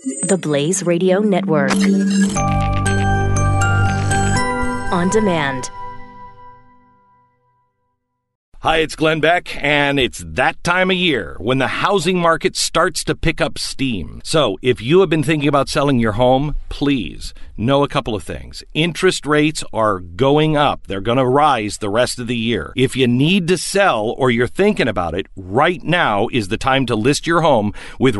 The Blaze Radio Network. On demand. Hi, it's Glenn Beck, and it's that time of year when the housing market starts to pick up steam. So if you have been thinking about selling your home, please know a couple of things. Interest rates are going up. They're going to rise the rest of the year. If you need to sell or you're thinking about it, right now is the time to list your home with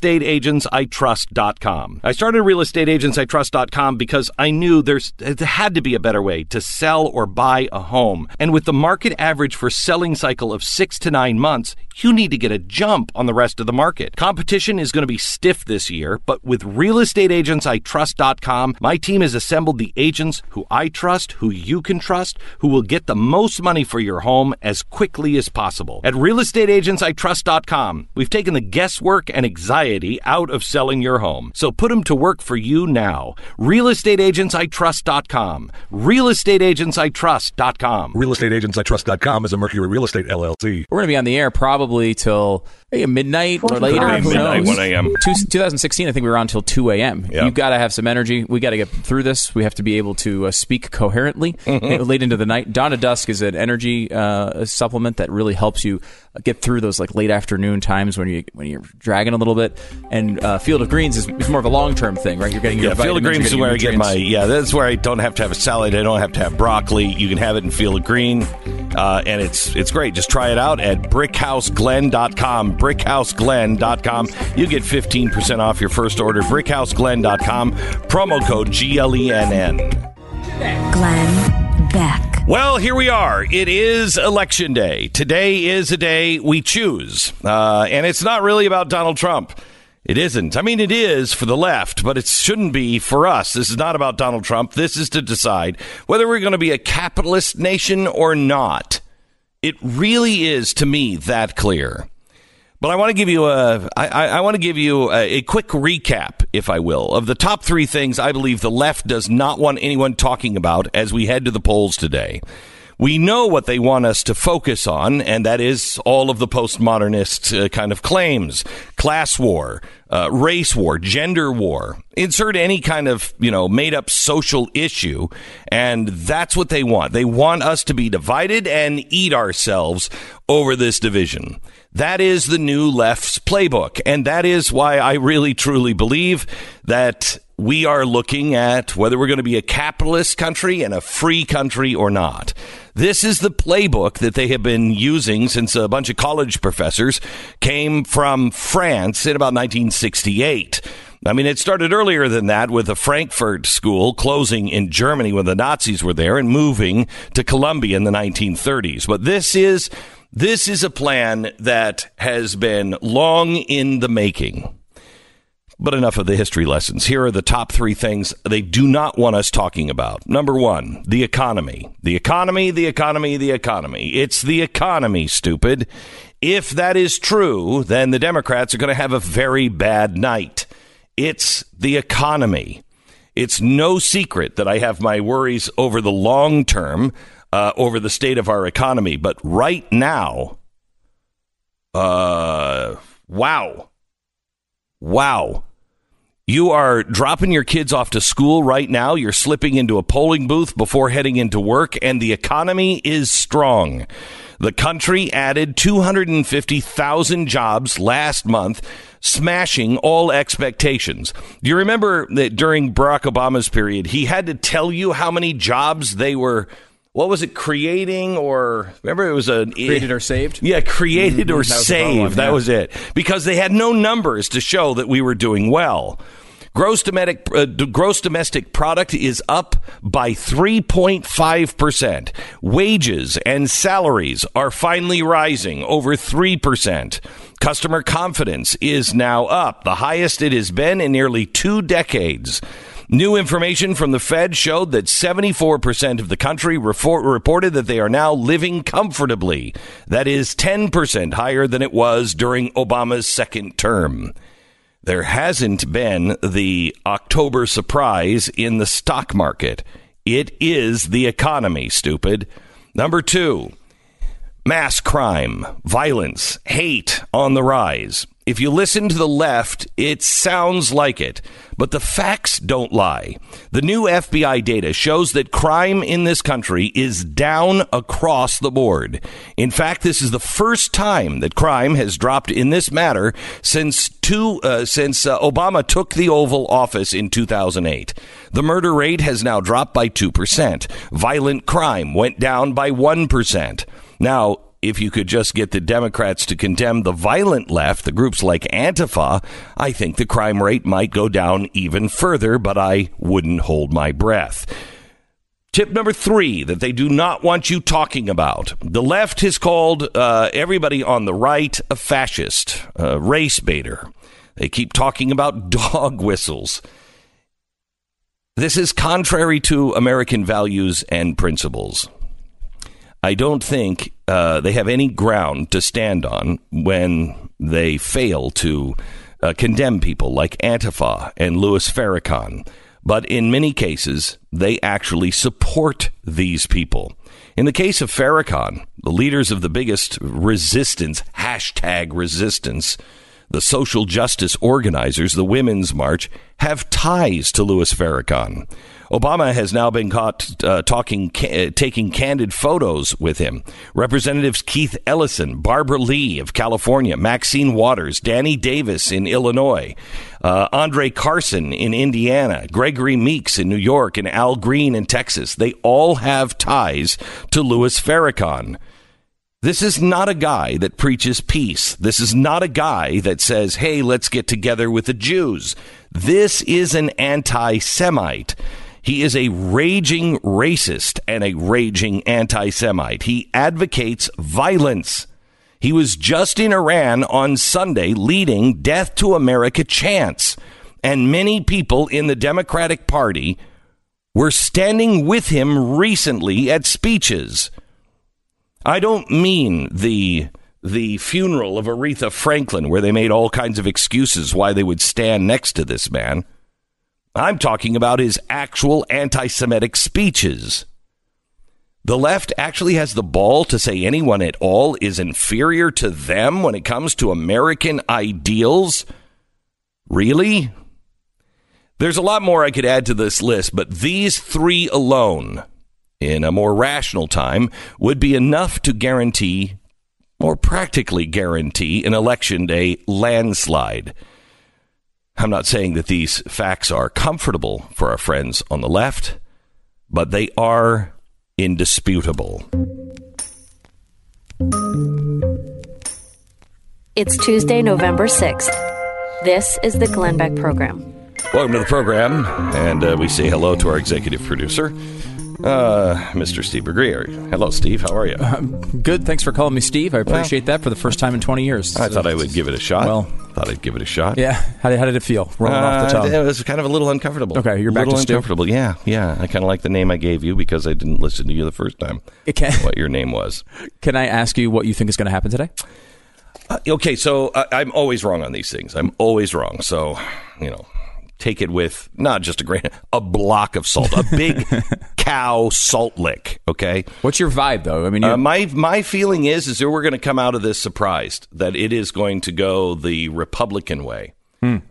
realestateagentsitrust.com. I started realestateagentsitrust.com because I knew there had to be a better way to sell or buy a home. And with the market average for selling cycle of 6 to 9 months, you need to get a jump on the rest of the market. Competition is going to be stiff this year, but with realestateagentsitrust.com, my team has assembled the agents who I trust, who you can trust, who will get the most money for your home as quickly as possible. At realestateagentsitrust.com, we've taken the guesswork and anxiety out of selling your home. So put them to work for you now. realestateagentsitrust.com. realestateagentsitrust.com. realestateagentsitrust.com is a Mercury Real Estate LLC. We're going to be on the air probably till midnight or later. Who Midnight, knows? 1 a.m. 2016, I think we were on till 2 a.m. Yep. You've got to have some energy. We got to get through this. We have to be able to speak coherently late into the night. Dawn to Dusk is an energy supplement that really helps you get through those like late afternoon times when you're dragging a little bit. And Field of Greens is more of a long-term thing, right? You're getting your Field of vitamins, Greens is where I get that's where I don't have to have a salad. I don't have to have broccoli. You can have it in Field of Green. And it's great. Just try it out at BrickHouseGlenn.com. BrickHouseGlenn.com. You get 15% off your first order. BrickHouseGlenn.com. Promo code GLENN. Glenn Beck. Well, here we are. It is Election Day. Today is a day we choose. And it's not really about Donald Trump. It isn't. I mean, it is for the left, but it shouldn't be for us. This is not about Donald Trump. This is to decide whether we're going to be a capitalist nation or not. It really is, to me, that clear. But I want to give you a quick recap, if I will, of the top 3 things I believe the left does not want anyone talking about as we head to the polls today. We know what they want us to focus on, and that is all of the postmodernist kind of claims. Class war, race war, gender war. Insert any kind of, made-up social issue, and that's what they want. They want us to be divided and eat ourselves over this division. That is the new left's playbook, and that is why I really, truly believe that we are looking at whether we're going to be a capitalist country and a free country or not. This is the playbook that they have been using since a bunch of college professors came from France in about 1968. I mean, it started earlier than that with the Frankfurt School closing in Germany when the Nazis were there and moving to Columbia in the 1930s. But this is a plan that has been long in the making. But enough of the history lessons. Here are the top 3 things they do not want us talking about. Number 1, the economy. The economy, the economy, the economy. It's the economy, stupid. If that is true, then the Democrats are going to have a very bad night. It's the economy. It's no secret that I have my worries over the long term, over the state of our economy. But right now, wow. You are dropping your kids off to school right now. You're slipping into a polling booth before heading into work, and the economy is strong. The country added 250,000 jobs last month, smashing all expectations. Do you remember that during Barack Obama's period, he had to tell you how many jobs they were, what was it, creating, or remember it was created or saved? Yeah, created or saved. That was it. Because they had no numbers to show that we were doing well. Gross domestic product is up by 3.5%. Wages and salaries are finally rising over 3%. Customer confidence is now up, the highest it has been in nearly 2 decades. New information from the Fed showed that 74% of the country reported that they are now living comfortably. That is 10% higher than it was during Obama's second term. There hasn't been the October surprise in the stock market. It is the economy, stupid. Number 2, Mass crime, violence, hate on the rise. If you listen to the left, it sounds like it, but the facts don't lie. The new FBI data shows that crime in this country is down across the board. In fact, this is the first time that crime has dropped in this matter since Obama took the Oval Office in 2008. The murder rate has now dropped by 2%. Violent crime went down by 1%. Now, if you could just get the Democrats to condemn the violent left, the groups like Antifa, I think the crime rate might go down even further, but I wouldn't hold my breath. Tip number 3 that they do not want you talking about. The left has called everybody on the right a fascist, a race baiter. They keep talking about dog whistles. This is contrary to American values and principles. I don't think they have any ground to stand on when they fail to condemn people like Antifa and Louis Farrakhan. But in many cases, they actually support these people. In the case of Farrakhan, the leaders of the biggest resistance, #resistance, the social justice organizers, the Women's March, have ties to Louis Farrakhan. Obama has now been caught taking candid photos with him. Representatives Keith Ellison, Barbara Lee of California, Maxine Waters, Danny Davis in Illinois, Andre Carson in Indiana, Gregory Meeks in New York, and Al Green in Texas. They all have ties to Louis Farrakhan. This is not a guy that preaches peace. This is not a guy that says, hey, let's get together with the Jews. This is an anti-Semite. He is a raging racist and a raging anti-Semite. He advocates violence. He was just in Iran on Sunday leading Death to America chants. And many people in the Democratic Party were standing with him recently at speeches. I don't mean the funeral of Aretha Franklin, where they made all kinds of excuses why they would stand next to this man. I'm talking about his actual anti-Semitic speeches. The left actually has the ball to say anyone at all is inferior to them when it comes to American ideals? Really? There's a lot more I could add to this list, but these 3 alone, in a more rational time, would be enough to guarantee, or practically guarantee, an election day landslide. I'm not saying that these facts are comfortable for our friends on the left, but they are indisputable. It's Tuesday, November 6th. This is the Glenn Beck Program. Welcome to the program, and we say hello to our executive producer, Mr. Steve Bergrier. Hello, Steve. How are you? Good. Thanks for calling me Steve. I appreciate that for the first time in 20 years. I thought I would give it a shot. Yeah. How did it feel? Rolling off the tongue. It was kind of a little uncomfortable. Okay, you're back to Stu? uncomfortable. Yeah. I kind of like the name I gave you because I didn't listen to you the first time. What your name was. Can I ask you what you think is going to happen today? Okay, so I'm always wrong on these things. I'm always wrong. So, take it with not just a block of salt, a big cow salt lick. Okay. What's your vibe, though? I mean, my feeling is that we're going to come out of this surprised that it is going to go the Republican way. You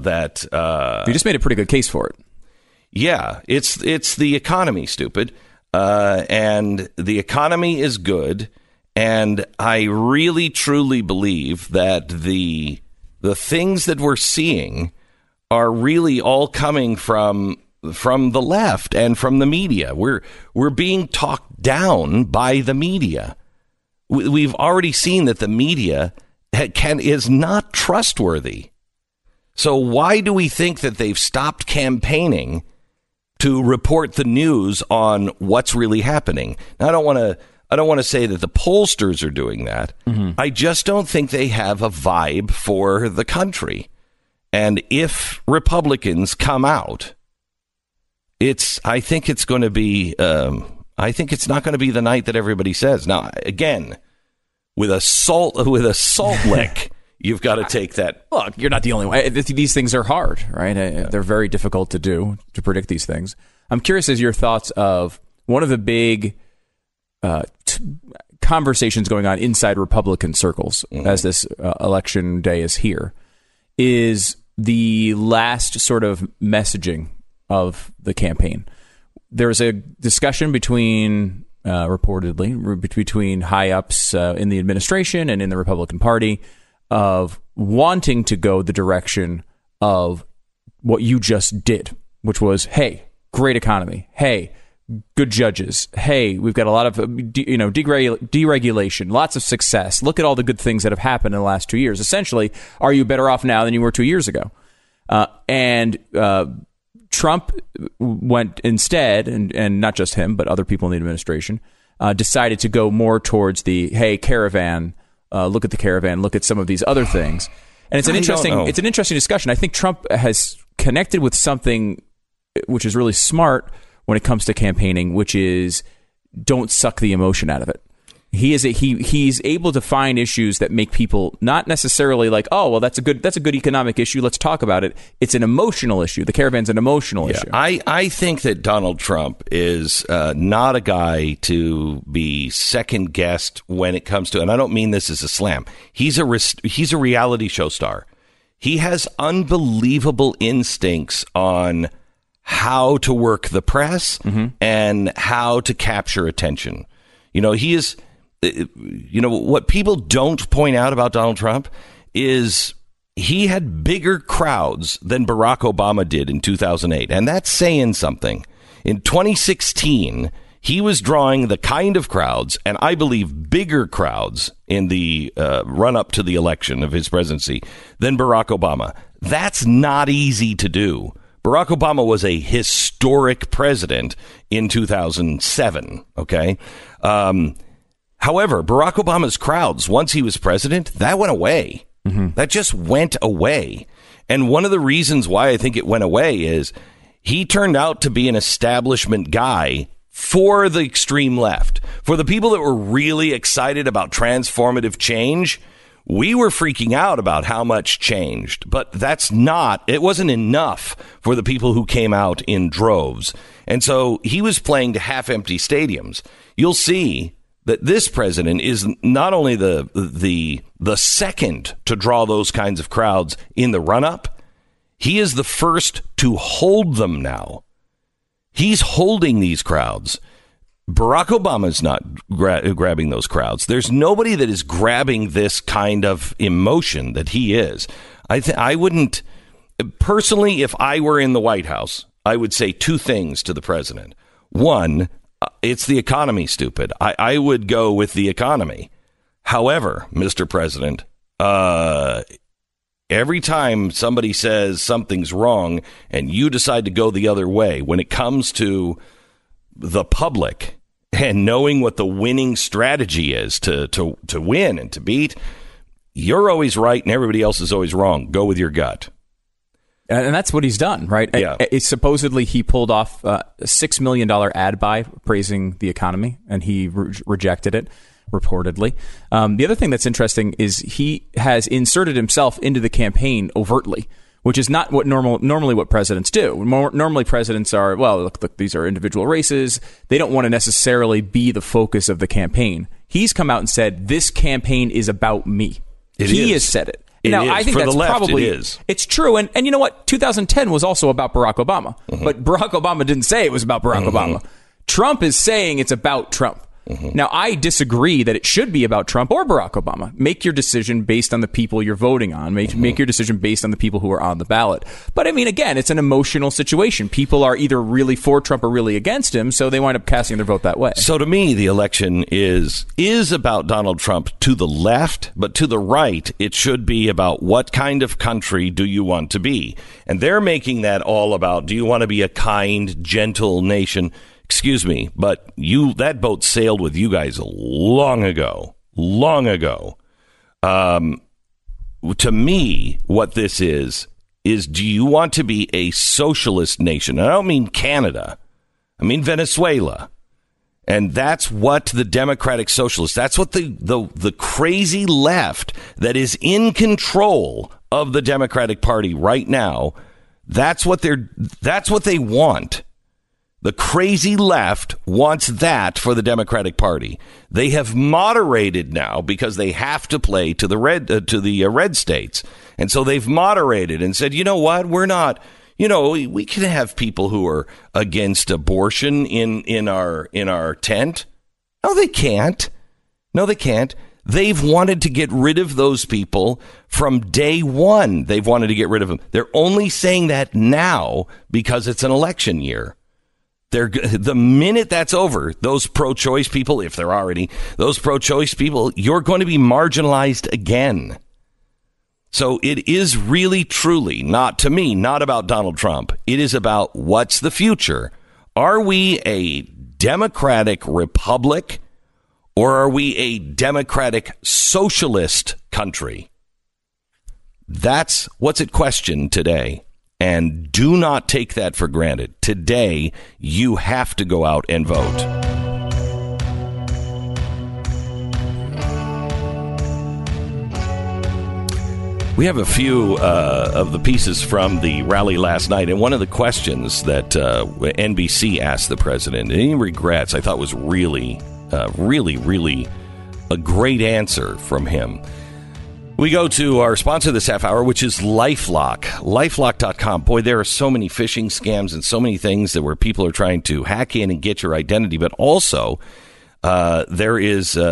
just made a pretty good case for it. Yeah, it's the economy, stupid, and the economy is good, and I really truly believe that the things that we're seeing are really all coming from the left and from the media. We're being talked down by the media. We've already seen that the media is not trustworthy. So why do we think that they've stopped campaigning to report the news on what's really happening? Now, I don't want to say that the pollsters are doing that. Mm-hmm. I just don't think they have a vibe for the country. And if Republicans come out, I think it's going to be. I think it's not going to be the night that everybody says. Now, again, with a salt lick, you've got to take that. Look, you're not the only one. These things are hard, right? They're very difficult to predict these things. I'm curious as your thoughts of one of the big conversations going on inside Republican circles as this election day is here is the last sort of messaging of the campaign. There's a discussion between high ups in the administration and in the Republican Party of wanting to go the direction of what you just did, which was, hey, great economy. Hey, good judges. Hey, we've got a lot of deregulation, lots of success. Look at all the good things that have happened in the last 2 years. Essentially, are you better off now than you were 2 years ago? And Trump went instead, and not just him, but other people in the administration, decided to go more towards the, hey, caravan, look at the caravan, look at some of these other things. And it's an interesting discussion. I think Trump has connected with something which is really smart when it comes to campaigning, which is don't suck the emotion out of it. He's able to find issues that make people not necessarily like, oh, well, that's a good economic issue, let's talk about it. It's an emotional issue. The caravan's an emotional issue. I think that Donald Trump is not a guy to be second guessed when it comes to, and I don't mean this as a slam. He's a reality show star. He has unbelievable instincts on how to work the press and how to capture attention. He is, what people don't point out about Donald Trump is he had bigger crowds than Barack Obama did in 2008. And that's saying something. In 2016, he was drawing the kind of crowds, and I believe bigger crowds in the run up to the election of his presidency than Barack Obama. That's not easy to do. Barack Obama was a historic president in 2007. Okay. However, Barack Obama's crowds, once he was president, that went away. That just went away. And one of the reasons why I think it went away is he turned out to be an establishment guy for the extreme left. For the people that were really excited about transformative change, we were freaking out about how much changed, but it wasn't enough for the people who came out in droves. And so he was playing to half empty stadiums. You'll see that this president is not only the second to draw those kinds of crowds in the run up, he is the first to hold them now. He's holding these crowds. Barack Obama's not grabbing those crowds. There's nobody that is grabbing this kind of emotion that he is. I wouldn't, personally, if I were in the White House, I would say two things to the president. One, it's the economy, stupid. I would go with the economy. However, Mr. President, every time somebody says something's wrong and you decide to go the other way, when it comes to the public and knowing what the winning strategy is to win and to beat, you're always right and everybody else is always wrong. Go with your gut. And that's what he's done, right? Yeah. Supposedly he pulled off a $6 million ad buy praising the economy, and he rejected it, reportedly. The other thing that's interesting is he has inserted himself into the campaign overtly, which is not what normally what presidents do. Normally presidents are, well, look, these are individual races. They don't want to necessarily be the focus of the campaign. He's come out and said, this campaign is about me. He has said it. Now, I think that's probably, it's true. And you know what? 2010 was also about Barack Obama. But Barack Obama didn't say it was about Barack Obama. Trump is saying it's about Trump. Now, I disagree that it should be about Trump or Barack Obama. Make your decision based on the people you're voting on. Make your decision based on the people who are on the ballot. But I mean, again, it's an emotional situation. People are either really for Trump or really against him, so they wind up casting their vote that way. So to me, the election is about Donald Trump to the left, but to the right, it should be about what kind of country do you want to be? And they're making that all about, do you want to be a kind, gentle nation? Excuse me, but that boat sailed with you guys long ago. To me, what this is do you want to be a socialist nation? And I don't mean Canada. I mean Venezuela. And that's what the Democratic Socialists, that's what the crazy left that is in control of the Democratic Party right now, that's what they want. The crazy left wants that for the Democratic Party. They have moderated now because they have to play to the red states. And so they've moderated and said, you know what? We're not, we can have people who are against abortion in our tent. No, they can't. They've wanted to get rid of those people from day one. They've wanted to get rid of them. They're only saying that now because it's an election year. The minute that's over, those pro-choice people, if there are any, those pro-choice people, you're going to be marginalized again. So it is really, truly, not about Donald Trump. It is about what's the future. Are we a democratic republic or are we a democratic socialist country? That's what's at question today. And do not take that for granted. Today, you have to go out and vote. We have a few of the pieces from the rally last night. And one of the questions that NBC asked the president, any regrets, I thought was really a great answer from him. We go to our sponsor this half hour, which is LifeLock. LifeLock.com. Boy, there are so many phishing scams and so many things where people are trying to hack in and get your identity. But also, they're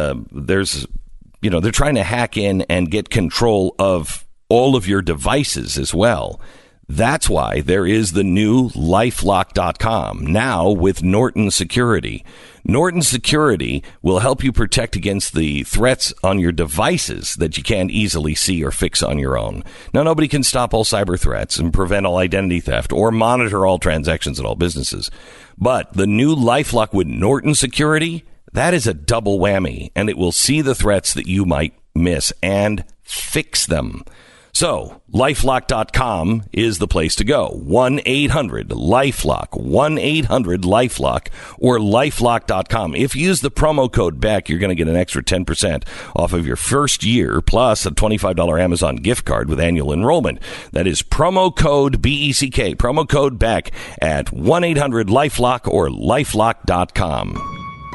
trying to hack in and get control of all of your devices as well. That's why there is the new LifeLock.com, now with Norton Security. Norton Security will help you protect against the threats on your devices that you can't easily see or fix on your own. Now, nobody can stop all cyber threats and prevent all identity theft or monitor all transactions at all businesses. But the new LifeLock with Norton Security, that is a double whammy, and it will see the threats that you might miss and fix them. So, LifeLock.com is the place to go. 1-800-LifeLock, 1-800-LifeLock, or LifeLock.com. If you use the promo code BECK, you're going to get an extra 10% off of your first year, plus a $25 Amazon gift card with annual enrollment. That is promo code BECK, promo code BECK at 1-800-LifeLock or LifeLock.com.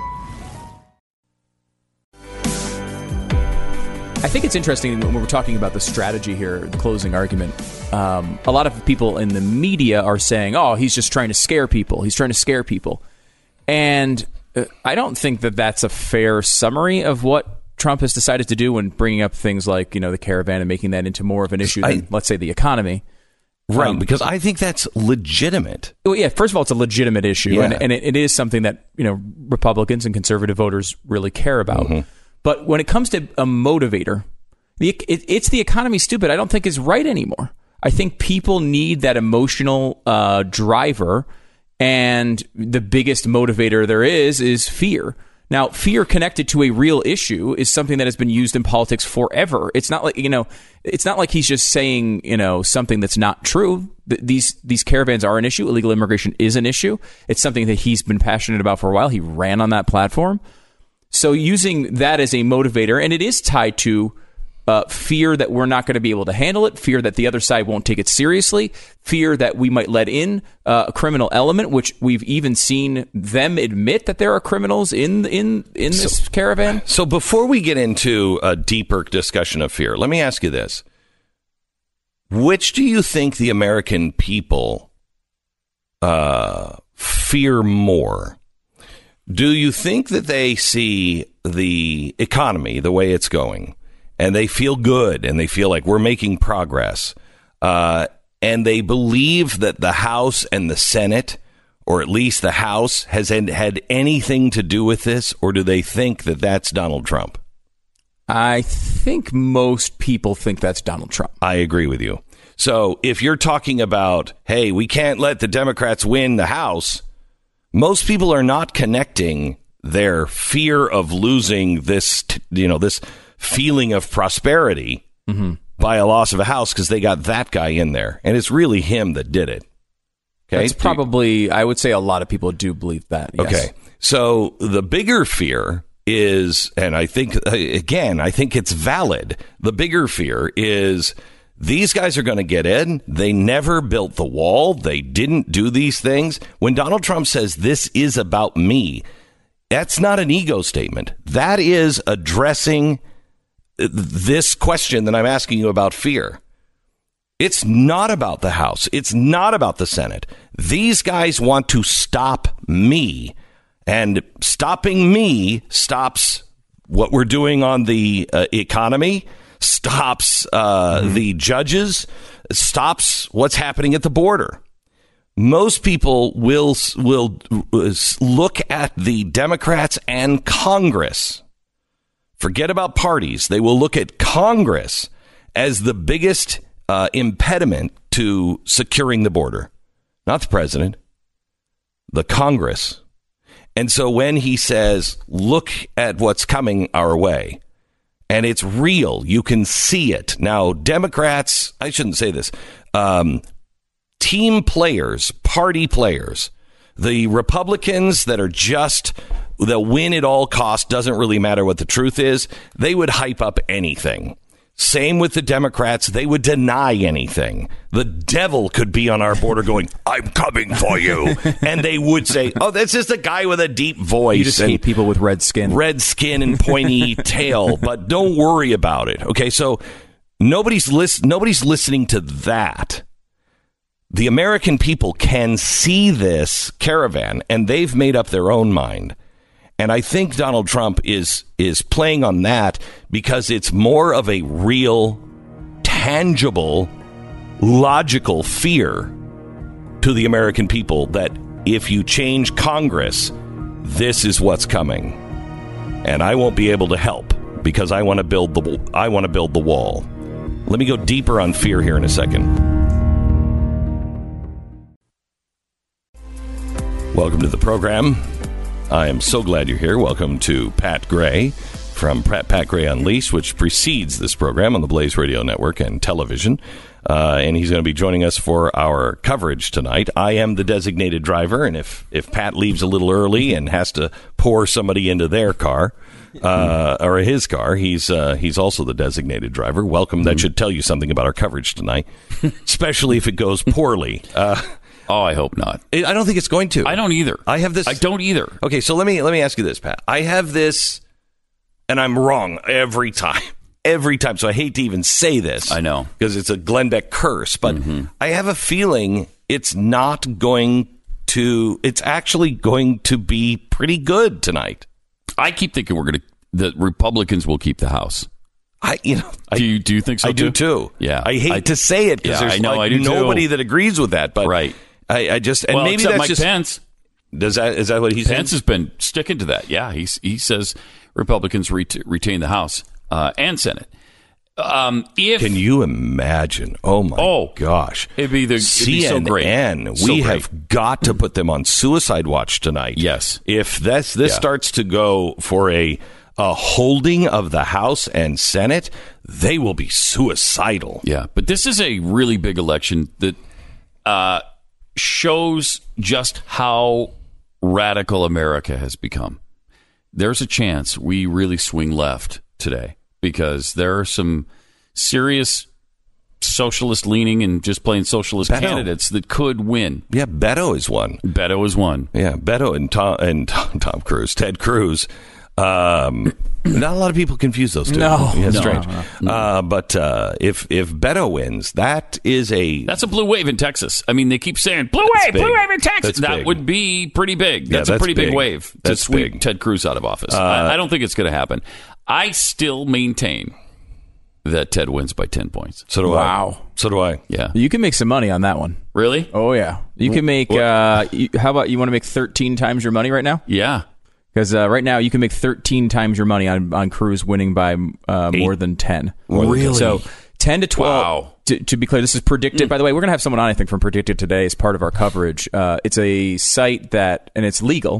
I think it's interesting when we're talking about the strategy here, the closing argument. A lot of people in the media are saying, oh, he's just trying to scare people. He's trying to scare people. And I don't think that that's a fair summary of what Trump has decided to do when bringing up things like, the caravan and making that into more of an issue than, let's say, the economy. Right, because I think that's legitimate. Well, yeah, first of all, it's a legitimate issue, and it is something that, Republicans and conservative voters really care about. Mm-hmm. But when it comes to a motivator, it's the economy, stupid, I don't think is right anymore. I think people need that emotional driver, and the biggest motivator there is fear. Now, fear connected to a real issue is something that has been used in politics forever. It's not like, it's not like he's just saying, something that's not true. These caravans are an issue. Illegal immigration is an issue. It's something that he's been passionate about for a while. He ran on that platform. So using that as a motivator, and it is tied to fear that we're not going to be able to handle it, fear that the other side won't take it seriously, fear that we might let in a criminal element, which we've even seen them admit that there are criminals in this caravan. So before we get into a deeper discussion of fear, let me ask you this. Which do you think the American people fear more? Do you think that they see the economy the way it's going and they feel good and they feel like we're making progress and they believe that the House and the Senate, or at least the House, has had anything to do with this, or do they think that that's Donald Trump? I think most people think that's Donald Trump. I agree with you. So if you're talking about, hey, we can't let the Democrats win the House, most people are not connecting their fear of losing this, this feeling of prosperity by a loss of a house because they got that guy in there. And it's really him that did it. Okay. That's probably, I would say a lot of people do believe that. Yes. Okay. So the bigger fear is, and I think, again, I think it's valid. The bigger fear is These guys are going to get in. They never built the wall. They didn't do these things. When Donald Trump says this is about me, that's not an ego statement. That is addressing this question that I'm asking you about fear. It's not about the House. It's not about the Senate. These guys want to stop me. And stopping me stops what we're doing on the economy, stops the judges, stops what's happening at the border. Most people will look at the Democrats and Congress. Forget about parties. They will look at Congress as the biggest impediment to securing the border. Not the president, the Congress. And so when he says, look at what's coming our way, and it's real, you can see it. Now, Democrats, I shouldn't say this, team players, party players, the Republicans that are just, they'll win at all costs, doesn't really matter what the truth is, they would hype up anything. Same with the Democrats. They would deny anything. The devil could be on our border going, I'm coming for you. And they would say, oh, that's just a guy with a deep voice. You just hate people with red skin. Red skin and pointy tail. But don't worry about it. Okay, so nobody's listening to that. The American people can see this caravan, and they've made up their own mind. And I think Donald Trump is playing on that because it's more of a real, tangible, logical fear to the American people that if you change Congress, this is what's coming. And I won't be able to help because I want to build the wall. Let me go deeper on fear here in a second. Welcome to the program. I am so glad you're here. Welcome to Pat Gray from Pat Gray Unleashed, which precedes this program on the Blaze Radio Network and television. And he's going to be joining us for our coverage tonight. I am the designated driver, and if Pat leaves a little early and has to pour somebody into their car or his car, he's also the designated driver. Welcome. That should tell you something about our coverage tonight, especially if it goes poorly. Oh, I hope not. I don't think it's going to. I don't either. I have this. I don't either. Okay, so let me ask you this, Pat. I have this, and I'm wrong every time. Every time. So I hate to even say this. I know. Because it's a Glenn Beck curse. But I have a feeling it's actually going to be pretty good tonight. I keep thinking the Republicans will keep the House. Do you think so? I do too. Yeah. I hate to say it because there's nobody that agrees with that. But right. I just, and maybe that's Mike just Pence. Is that what he said? Pence has been sticking to that. Yeah, he says Republicans retain the House and Senate. Can you imagine? Oh my gosh! It'd be so great. We have got to put them on suicide watch tonight. Yes. If this starts to go for a holding of the House and Senate, they will be suicidal. Yeah, but this is a really big election that shows just how radical America has become. There's a chance we really swing left today because there are some serious socialist leaning and just plain socialist candidates that could win. Yeah, Beto is one. Yeah, Beto and Tom Cruise, Ted Cruz. Not a lot of people confuse those two. No, it's strange. But if Beto wins, that's a blue wave in Texas. I mean, they keep saying blue wave in Texas. That would be pretty big. That's a pretty big wave to sweep Ted Cruz out of office. I don't think it's going to happen. I still maintain that Ted wins by 10 points. So do I. So do I. Yeah. You can make some money on that one. Really? Oh yeah. You can make. How about you want to make 13 times your money right now? Yeah. Because right now you can make 13 times your money on Cruz winning by more than 10. Really? So 10 to 12. Wow. To be clear, this is Predicted. By the way, we're going to have someone on, I think, from Predicted today as part of our coverage. It's a site and it's legal.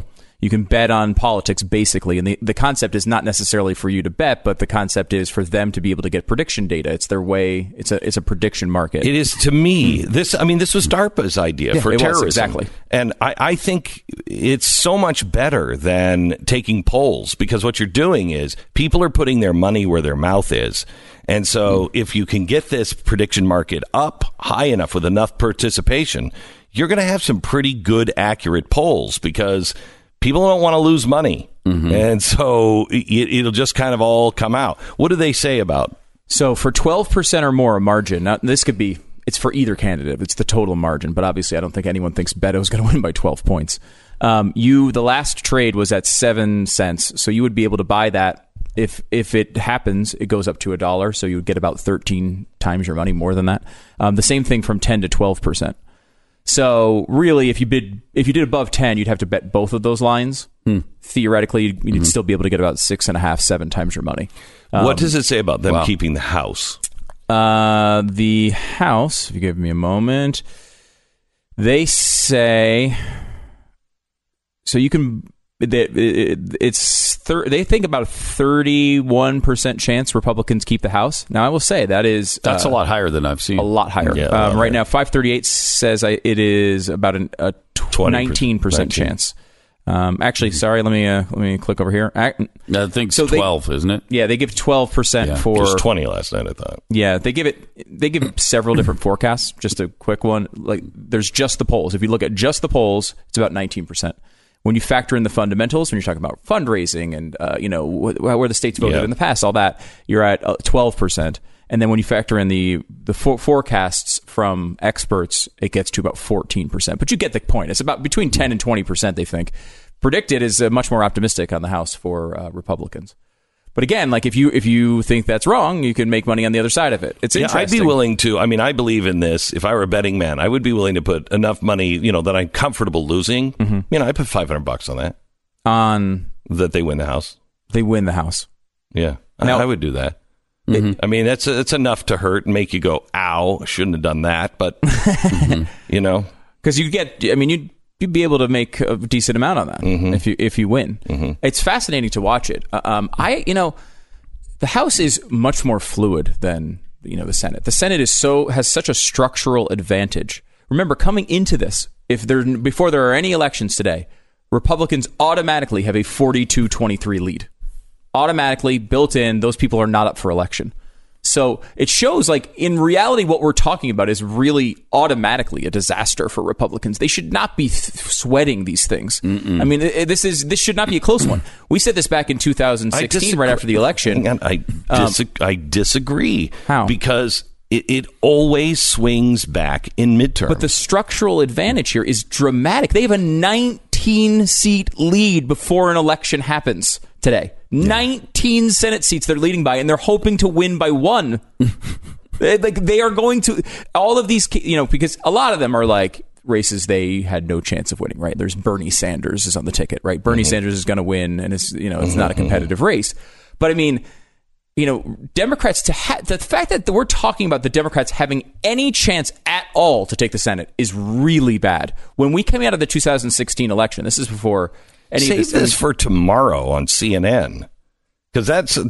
You can bet on politics, basically. And the concept is not necessarily for you to bet, but the concept is for them to be able to get prediction data. It's their way. It's a prediction market. It is, to me, this was DARPA's idea for terrorism. Exactly. And I think it's so much better than taking polls, because what you're doing is people are putting their money where their mouth is. And so if you can get this prediction market up high enough with enough participation, you're going to have some pretty good, accurate polls, because people don't want to lose money. And so it'll just kind of all come out. What do they say about? So for 12% or more a margin, now this could be, it's for either candidate. It's the total margin. But obviously, I don't think anyone thinks Beto's going to win by 12 points. The last trade was at 7 cents. So you would be able to buy that. If it happens, it goes up to $1. So you would get about 13 times your money, more than that. The same thing from 10 to 12%. So really, if you did above 10, you'd have to bet both of those lines. Theoretically, you'd still be able to get about 6.5, 7 times your money. What does it say about them keeping the house? The house, if you give me a moment, they say, so you can, they think about a 31% chance Republicans keep the House. Now, I will say that's a lot higher than I've seen. A lot higher. Yeah, right now, 538 says it is about a 19% chance. Actually, sorry, let me click over here. I think it's 12, isn't it? Yeah, they give 12% for. It was 20 last night, I thought. Yeah, they give several different forecasts. Just a quick one. Like, there's just the polls. If you look at just the polls, it's about 19%. When you factor in the fundamentals, when you're talking about fundraising and where the states voted in the past, all that, you're at 12%. And then when you factor in the forecasts from experts, it gets to about 14%. But you get the point. It's about between 10 and 20%, they think. Predicted is much more optimistic on the House for Republicans. But again, like if you think that's wrong, you can make money on the other side of it. It's interesting. I'd be willing to. I mean, I believe in this. If I were a betting man, I would be willing to put enough money, that I'm comfortable losing. I put $500 on that. On that they win the House. They win the House. Yeah, now, I would do that. I mean, that's enough to hurt and make you go, "Ow! I shouldn't have done that." But because you'd be able to make a decent amount on that if you win. It's fascinating to watch it. The House is much more fluid than the Senate. The Senate has such a structural advantage. Remember, coming into this, before there are any elections today, Republicans automatically have a 42-23 lead. Automatically built in, those people are not up for election. So it shows, like, in reality, what we're talking about is really automatically a disaster for Republicans. They should not be sweating these things. I mean, this should not be a close one. We said this back in 2016, right after the election. I disagree. How? Because it always swings back in midterm. But the structural advantage here is dramatic. They have a 19-seat lead before an election happens today. 19 Senate seats they're leading by, and they're hoping to win by 1. They are going to, all of these, because a lot of them are like races they had no chance of winning, right? There's Bernie Sanders is on the ticket, right? Bernie Sanders is going to win, and it's not a competitive race. But I mean, Democrats, the fact that we're talking about the Democrats having any chance at all to take the Senate is really bad. When we came out of the 2016 election, this is before any Save of this for tomorrow on CNN, because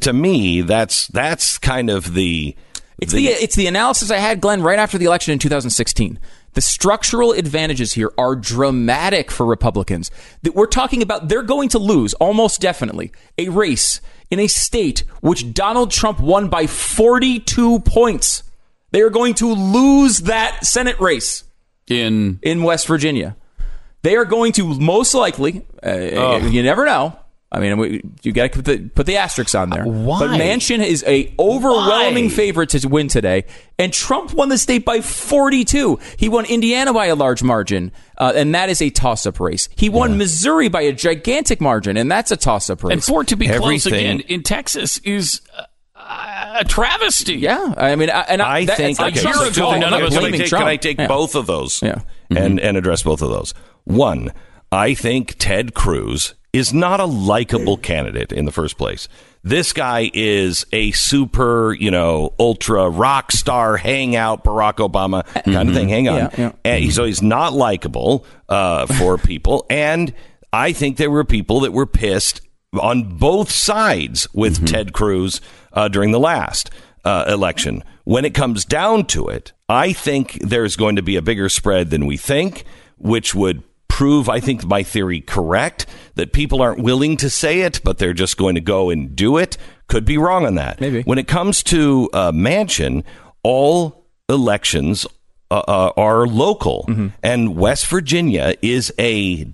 that's kind of the. It's the analysis I had, Glenn, right after the election in 2016. The structural advantages here are dramatic for Republicans. That we're talking about, they're going to lose almost definitely a race in a state which Donald Trump won by 42 points. They are going to lose that Senate race in West Virginia. They are going to most likely, you never know. I mean, you got to put the asterisks on there. Why? But Manchin is a overwhelming favorite to win today, and Trump won the state by 42. He won Indiana by a large margin, and that is a toss-up race. He won Missouri by a gigantic margin, and that's a toss-up race. And for it to be close again in Texas is a travesty. Yeah, I mean, I think a year ago, none of us can I take both of those and address both of those? One, I think Ted Cruz is not a likable candidate in the first place. This guy is a super, ultra rock star hangout, Barack Obama kind of thing. Hang on. Yeah. And so he's not likable for people. And I think there were people that were pissed on both sides with Ted Cruz during the last election. When it comes down to it, I think there's going to be a bigger spread than we think, which would prove, I think, my theory correct, that people aren't willing to say it, but they're just going to go and do it. Could be wrong on that. Maybe. When it comes to Manchin, all elections are local, and West Virginia is a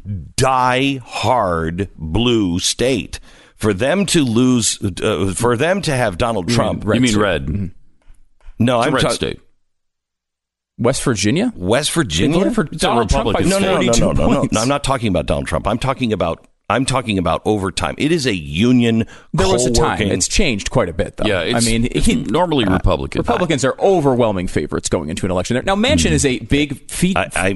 die-hard blue state. For them to lose, for them to have Donald Trump, You mean red? no, It's a I'm red talking state. West Virginia? West Virginia. They voted for Donald Trump by Republican state. 42 points. No, I'm not talking about Donald Trump. I'm talking about overtime. It is a union. There was a time. co-working- It's changed quite a bit, though. Yeah, it's normally Republican. Republicans are overwhelming favorites going into an election. Now, Manchin is a big feat.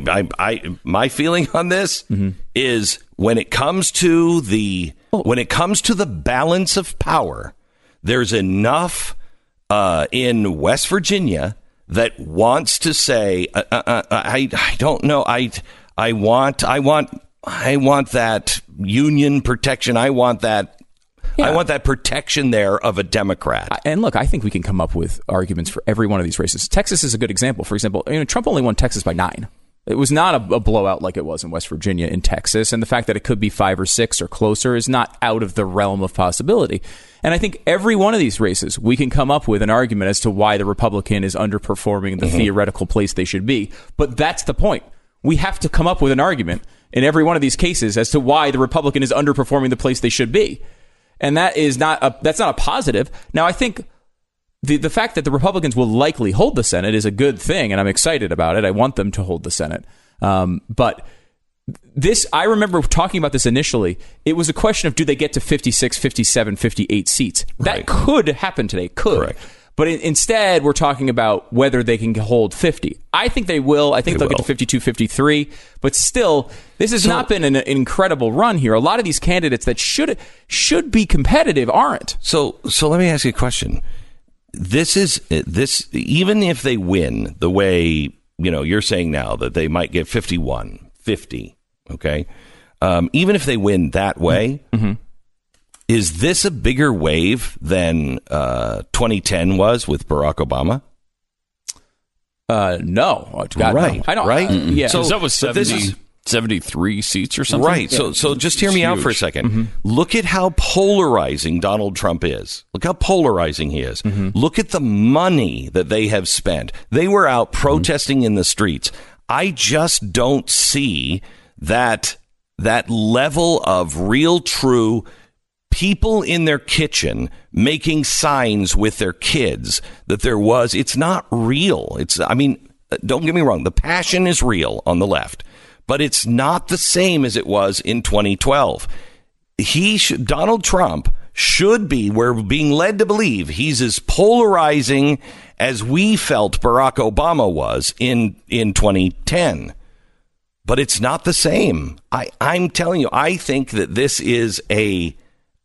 My feeling on this is when it comes to the balance of power, there's enough in West Virginia that wants to say, I don't know. I want that union protection. I want that protection there of a Democrat. And look, I think we can come up with arguments for every one of these races. Texas is a good example. For example, Trump only won Texas by 9. It was not a blowout like it was in West Virginia in Texas. And the fact that it could be 5 or 6 or closer is not out of the realm of possibility. And I think every one of these races, we can come up with an argument as to why the Republican is underperforming the theoretical place they should be. But that's the point. We have to come up with an argument in every one of these cases as to why the Republican is underperforming the place they should be. And that's not a positive. Now, I think the fact that the Republicans will likely hold the Senate is a good thing, and I'm excited about it. I want them to hold the Senate. But this, I remember talking about this initially. It was a question of, do they get to 56, 57, 58 seats? That could happen today. Correct. But instead, we're talking about whether they can hold 50. I think they will. I think they'll get to 52, 53. But still, this has not been an incredible run here. A lot of these candidates that should be competitive aren't. So let me ask you a question. This even if they win the way you're saying now that they might get 51, 50. Okay, even if they win that way. Is this a bigger wave than 2010 was with Barack Obama? No. God, right. No. I don't. Right. Yeah. So that was 73 seats or something? Right. So just hear me out for a second. Look at how polarizing Donald Trump is. Look how polarizing he is. Look at the money that they have spent. They were out protesting in the streets. I just don't see that level of real, true people in their kitchen making signs with their kids that there was. It's not real. Don't get me wrong. The passion is real on the left, but it's not the same as it was in 2012. Donald Trump should be, we're being led to believe he's as polarizing as we felt Barack Obama was in 2010. But it's not the same. I'm telling you, I think that this is a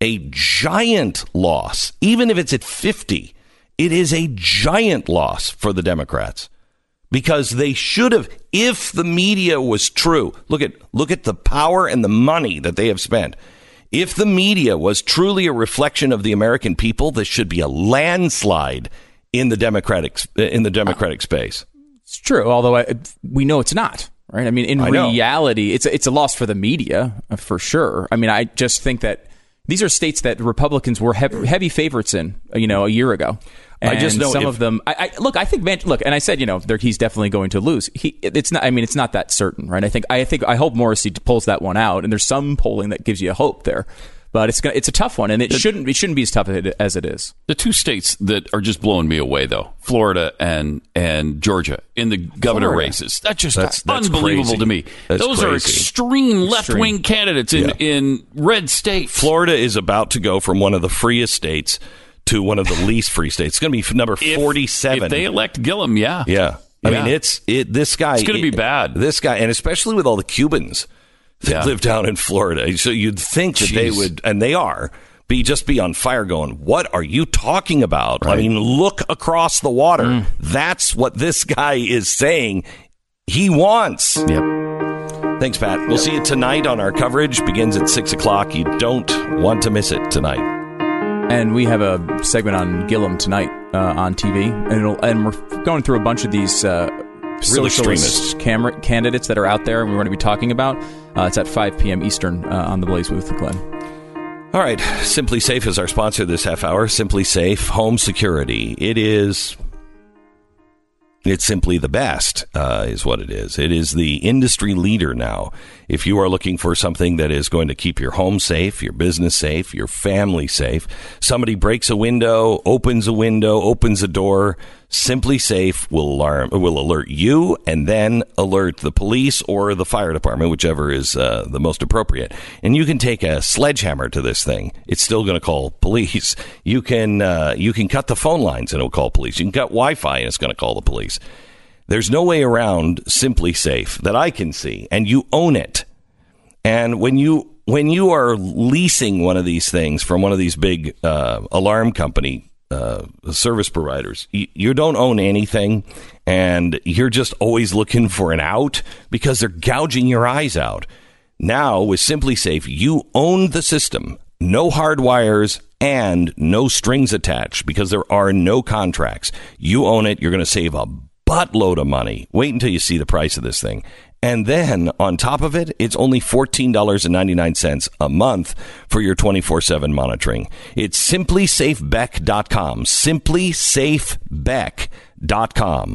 giant loss. Even if it's at 50, it is a giant loss for the Democrats, because they should have, if the media was true. Look at the power and the money that they have spent. If the media was truly a reflection of the American people, this should be a landslide in the Democratic space. It's true, although we know it's not. Right? I mean, in reality, it's a loss for the media for sure. I mean, I just think that these are states that Republicans were heavy favorites in, a year ago. And I just know some of them. I think, and I said, he's definitely going to lose. It's not that certain, right? I hope Morrissey pulls that one out, and there's some polling that gives you hope there. But it's a tough one, and it shouldn't be as tough as it is. The two states that are just blowing me away, though, Florida and Georgia in the governor races. That's unbelievable crazy to me. Those are extreme left-wing candidates in red states. Florida is about to go from one of the freest states to one of the least free states. It's going to be number 47. If they elect Gillum, yeah. I mean, this guy. It's going to be bad. This guy, and especially with all the Cubans that live down in Florida. So you'd think that they would, and they are, be on fire going, what are you talking about? Right. I mean, look across the water. That's what this guy is saying he wants. Yep. Thanks, Pat. We'll see you tonight on our coverage. Begins at 6 o'clock. You don't want to miss it tonight. And we have a segment on Gillum tonight on TV. And we're going through a bunch of these socialist candidates that are out there and we're going to be talking about. It's at 5 p.m. Eastern on the Blaze with Glenn. All right. Simply Safe is our sponsor this half hour. Simply Safe Home Security. It's simply the best, is what it is. It is the industry leader now. If you are looking for something that is going to keep your home safe, your business safe, your family safe, somebody breaks a window, opens a door, Simply Safe will alert you and then alert the police or the fire department, whichever is the most appropriate. And you can take a sledgehammer to this thing. It's still going to call police. You can cut the phone lines and it'll call police. You can cut Wi-Fi and it's going to call the police. There's no way around Simply Safe that I can see, and you own it. And when you are leasing one of these things from one of these big alarm company service providers, you don't own anything, and you're just always looking for an out because they're gouging your eyes out. Now with Simply Safe, you own the system, no hard wires and no strings attached because there are no contracts. You own it. You're going to save a buttload of money. Wait until you see the price of this thing. And then on top of it, it's only $14.99 a month for your 24/7 monitoring. It's simplysafebeck.com. Simplysafebeck.com.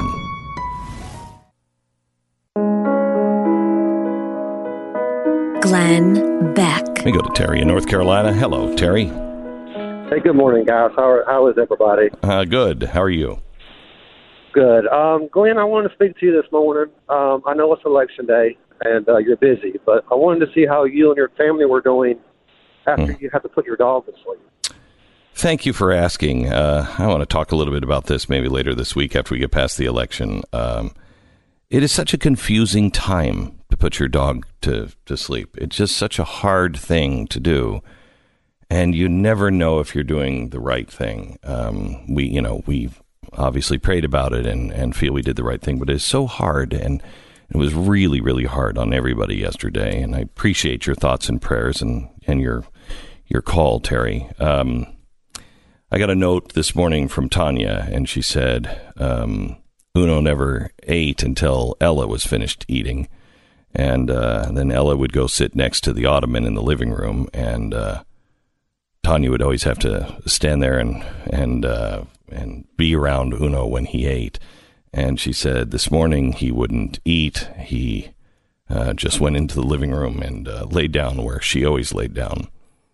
Glenn Beck. Let me go to Terry in North Carolina. Hello, Terry. Hey, good morning, guys. How is everybody? Good. How are you? Good. Glenn, I wanted to speak to you this morning. I know it's election day and you're busy, but I wanted to see how you and your family were doing after you had to put your dog to sleep. Thank you for asking. I want to talk a little bit about this maybe later this week after we get past the election. It is such a confusing time to put your dog to sleep. It's just such a hard thing to do. And you never know if you're doing the right thing. We obviously prayed about it and feel we did the right thing, but it's so hard, and it was really, really hard on everybody yesterday. And I appreciate your thoughts and prayers and your call, Terry. I got a note this morning from Tanya, and she said Uno never ate until Ella was finished eating, and then Ella would go sit next to the ottoman in the living room, and Tanya would always have to stand there and be around Uno when he ate. And she said this morning he wouldn't eat. He just went into the living room and laid down where she always laid down.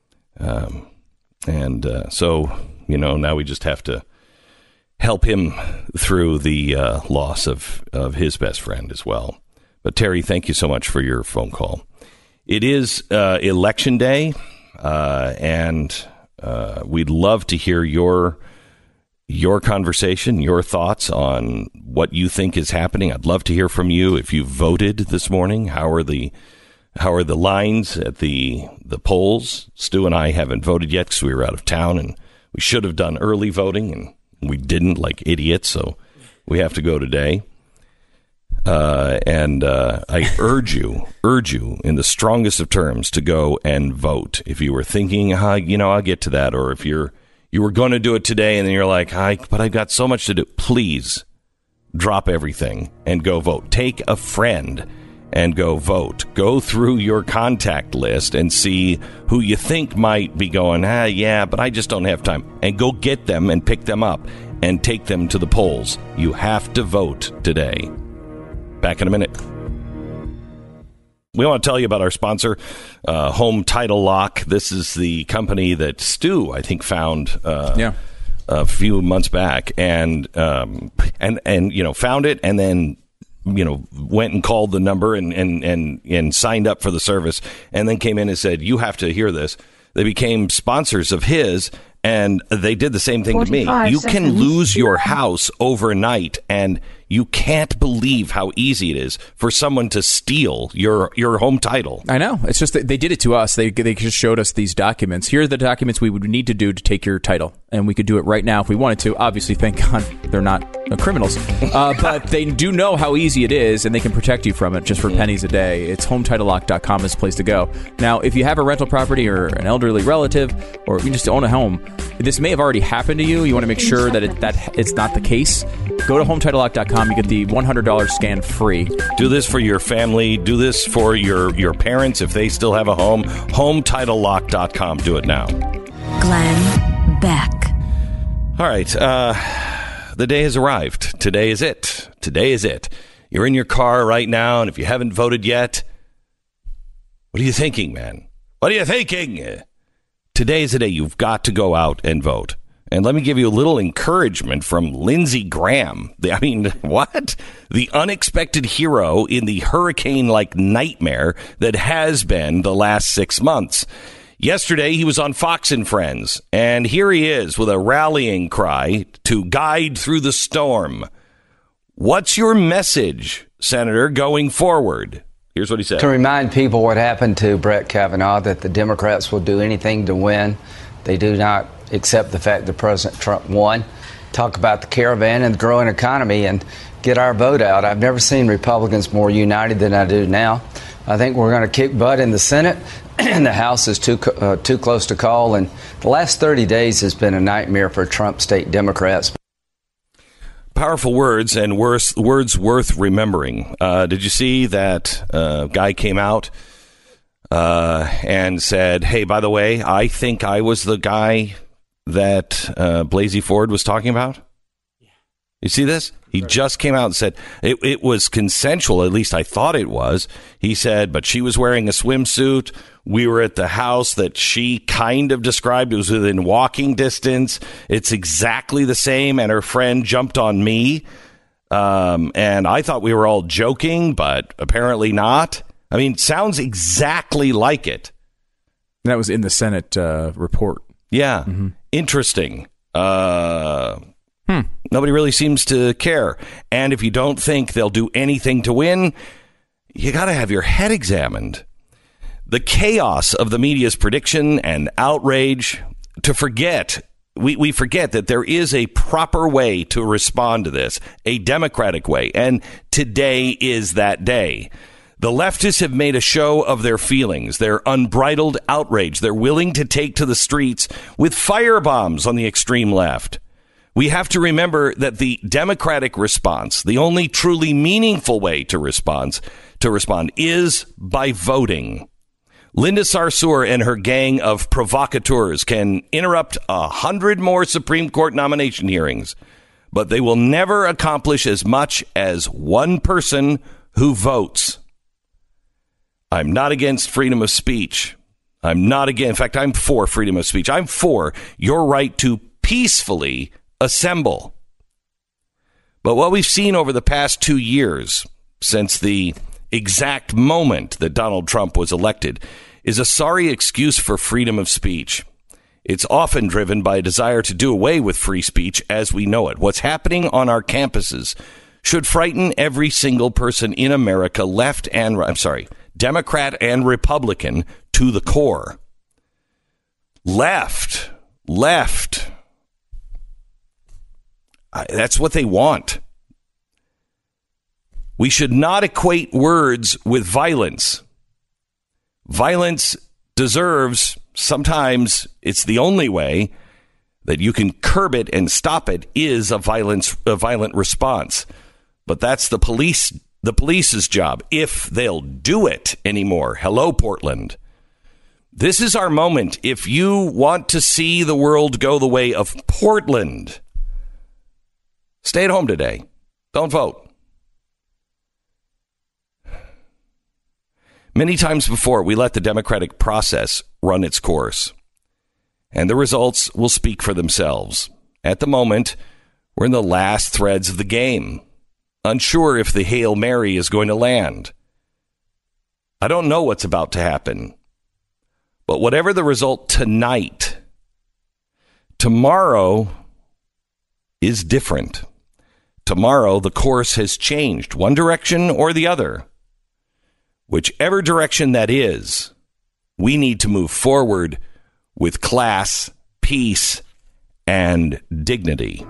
So, now we just have to help him through the loss of his best friend as well. But Terry, thank you so much for your phone call. It is Election Day, and we'd love to hear your conversation, your thoughts on what you think is happening. I'd love to hear from you. If you voted this morning, how are the lines at the polls? Stu and I haven't voted yet because we were out of town, and we should have done early voting, and we didn't, like idiots. So we have to go today. And I urge you in the strongest of terms to go and vote. If you were thinking, I'll get to that, or if you were going to do it today and then you're like, but I've got so much to do, please drop everything and go vote. Take a friend and go vote. Go through your contact list and see who you think might be going, but I just don't have time. And go get them and pick them up and take them to the polls. You have to vote today. Back in a minute. We want to tell you about our sponsor, Home Title Lock. This is the company that Stu, I think, found a few months back, and found it, and then went and called the number and signed up for the service, and then came in and said, "You have to hear this." They became sponsors of his, and they did the same thing to me. You can lose your house overnight, and You can't believe how easy it is for someone to steal your home title. I know. It's just that they did it to us. They just showed us these documents. Here are the documents we would need to do to take your title. And we could do it right now if we wanted to. Obviously, thank God they're not criminals. But they do know how easy it is, and they can protect you from it just for pennies a day. It's HometitleLock.com is the place to go. Now, if you have a rental property or an elderly relative, or you just own a home, this may have already happened to you. You want to make sure that it's not the case. Go to HometitleLock.com. You get the $100 scan free. Do this for your family. Do this for your parents if they still have a home. HometitleLock.com. Do it now. Glenn Beck. All right. The day has arrived. Today is it. Today is it. You're in your car right now, and if you haven't voted yet, what are you thinking, man? What are you thinking? Today is the day you've got to go out and vote. And let me give you a little encouragement from Lindsey Graham. I mean, what? The unexpected hero in the hurricane-like nightmare that has been the last 6 months. Yesterday, he was on Fox and Friends, and here he is with a rallying cry to guide through the storm. What's your message, Senator, going forward? Here's what he said. To remind people what happened to Brett Kavanaugh, that the Democrats will do anything to win. They do not accept the fact that President Trump won. Talk about the caravan and the growing economy and get our vote out. I've never seen Republicans more united than I do now. I think we're going to kick butt in the Senate. The House is too close to call. And the last 30 days has been a nightmare for Trump state Democrats. Powerful words and words worth remembering. Did you see that guy came out and said, hey, by the way, I think I was the guy that Blasey Ford was talking about? You see this? He just came out and said it was consensual. At least I thought it was. He said, but she was wearing a swimsuit. We were at the house that she kind of described. It was within walking distance. It's exactly the same. And her friend jumped on me. And I thought we were all joking, but apparently not. I mean, sounds exactly like it. That was in the Senate report. Yeah. Mm-hmm. Interesting. Nobody really seems to care. And if you don't think they'll do anything to win, you got to have your head examined. The chaos of the media's prediction and outrage, we forget that there is a proper way to respond to this, a democratic way. And today is that day. The leftists have made a show of their feelings, their unbridled outrage. They're willing to take to the streets with firebombs on the extreme left. We have to remember that the democratic response, the only truly meaningful way to respond is by voting. Linda Sarsour and her gang of provocateurs can interrupt 100 more Supreme Court nomination hearings, but they will never accomplish as much as one person who votes. I'm not against freedom of speech. In fact, I'm for freedom of speech. I'm for your right to peacefully assemble. But what we've seen over the past 2 years, since the exact moment that Donald Trump was elected, is a sorry excuse for freedom of speech. It's often driven by a desire to do away with free speech as we know it. What's happening on our campuses should frighten every single person in America, Democrat and Republican, to the core. Left. That's what they want. We should not equate words with violence. Violence deserves, sometimes it's the only way that you can curb it and stop it, is a violent response. But that's the police's job, if they'll do it anymore. Hello, Portland. This is our moment. If you want to see the world go the way of Portland, stay at home today. Don't vote. Many times before, we let the democratic process run its course, and the results will speak for themselves. At the moment, we're in the last threads of the game, unsure if the Hail Mary is going to land. I don't know what's about to happen, but whatever the result tonight, tomorrow is different. tomorrow the course has changed, one direction or the other. Whichever direction that is, we need to move forward with class, peace, and dignity.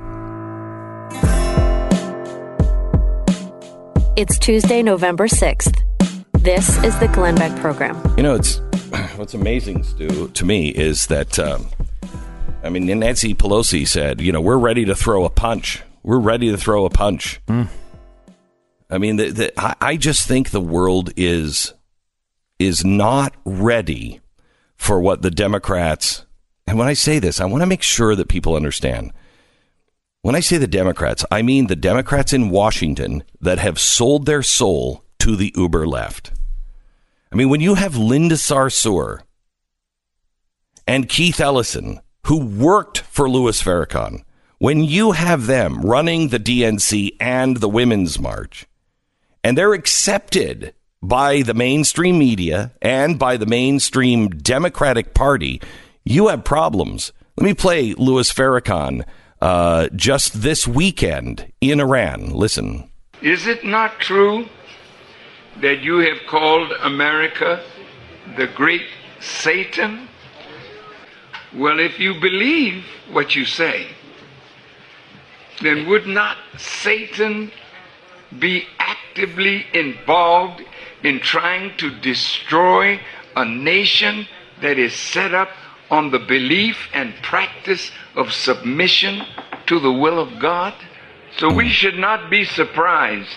It's Tuesday, November 6th. This is the Glenn Beck Program. You know, what's amazing, Stu, to me is that, Nancy Pelosi said, we're ready to throw a punch. We're ready to throw a punch. I mean, I just think the world is not ready for what the Democrats, and when I say this, I want to make sure that people understand. When I say the Democrats, I mean the Democrats in Washington that have sold their soul to the uber left. I mean, when you have Linda Sarsour and Keith Ellison, who worked for Louis Farrakhan, when you have them running the DNC and the Women's March, and they're accepted by the mainstream media and by the mainstream Democratic Party, you have problems. Let me play Louis Farrakhan just this weekend in Iran. Listen. Is it not true that you have called America the great Satan? Well, if you believe what you say, then would not Satan be actively involved in trying to destroy a nation that is set up on the belief and practice of submission to the will of God? So we should not be surprised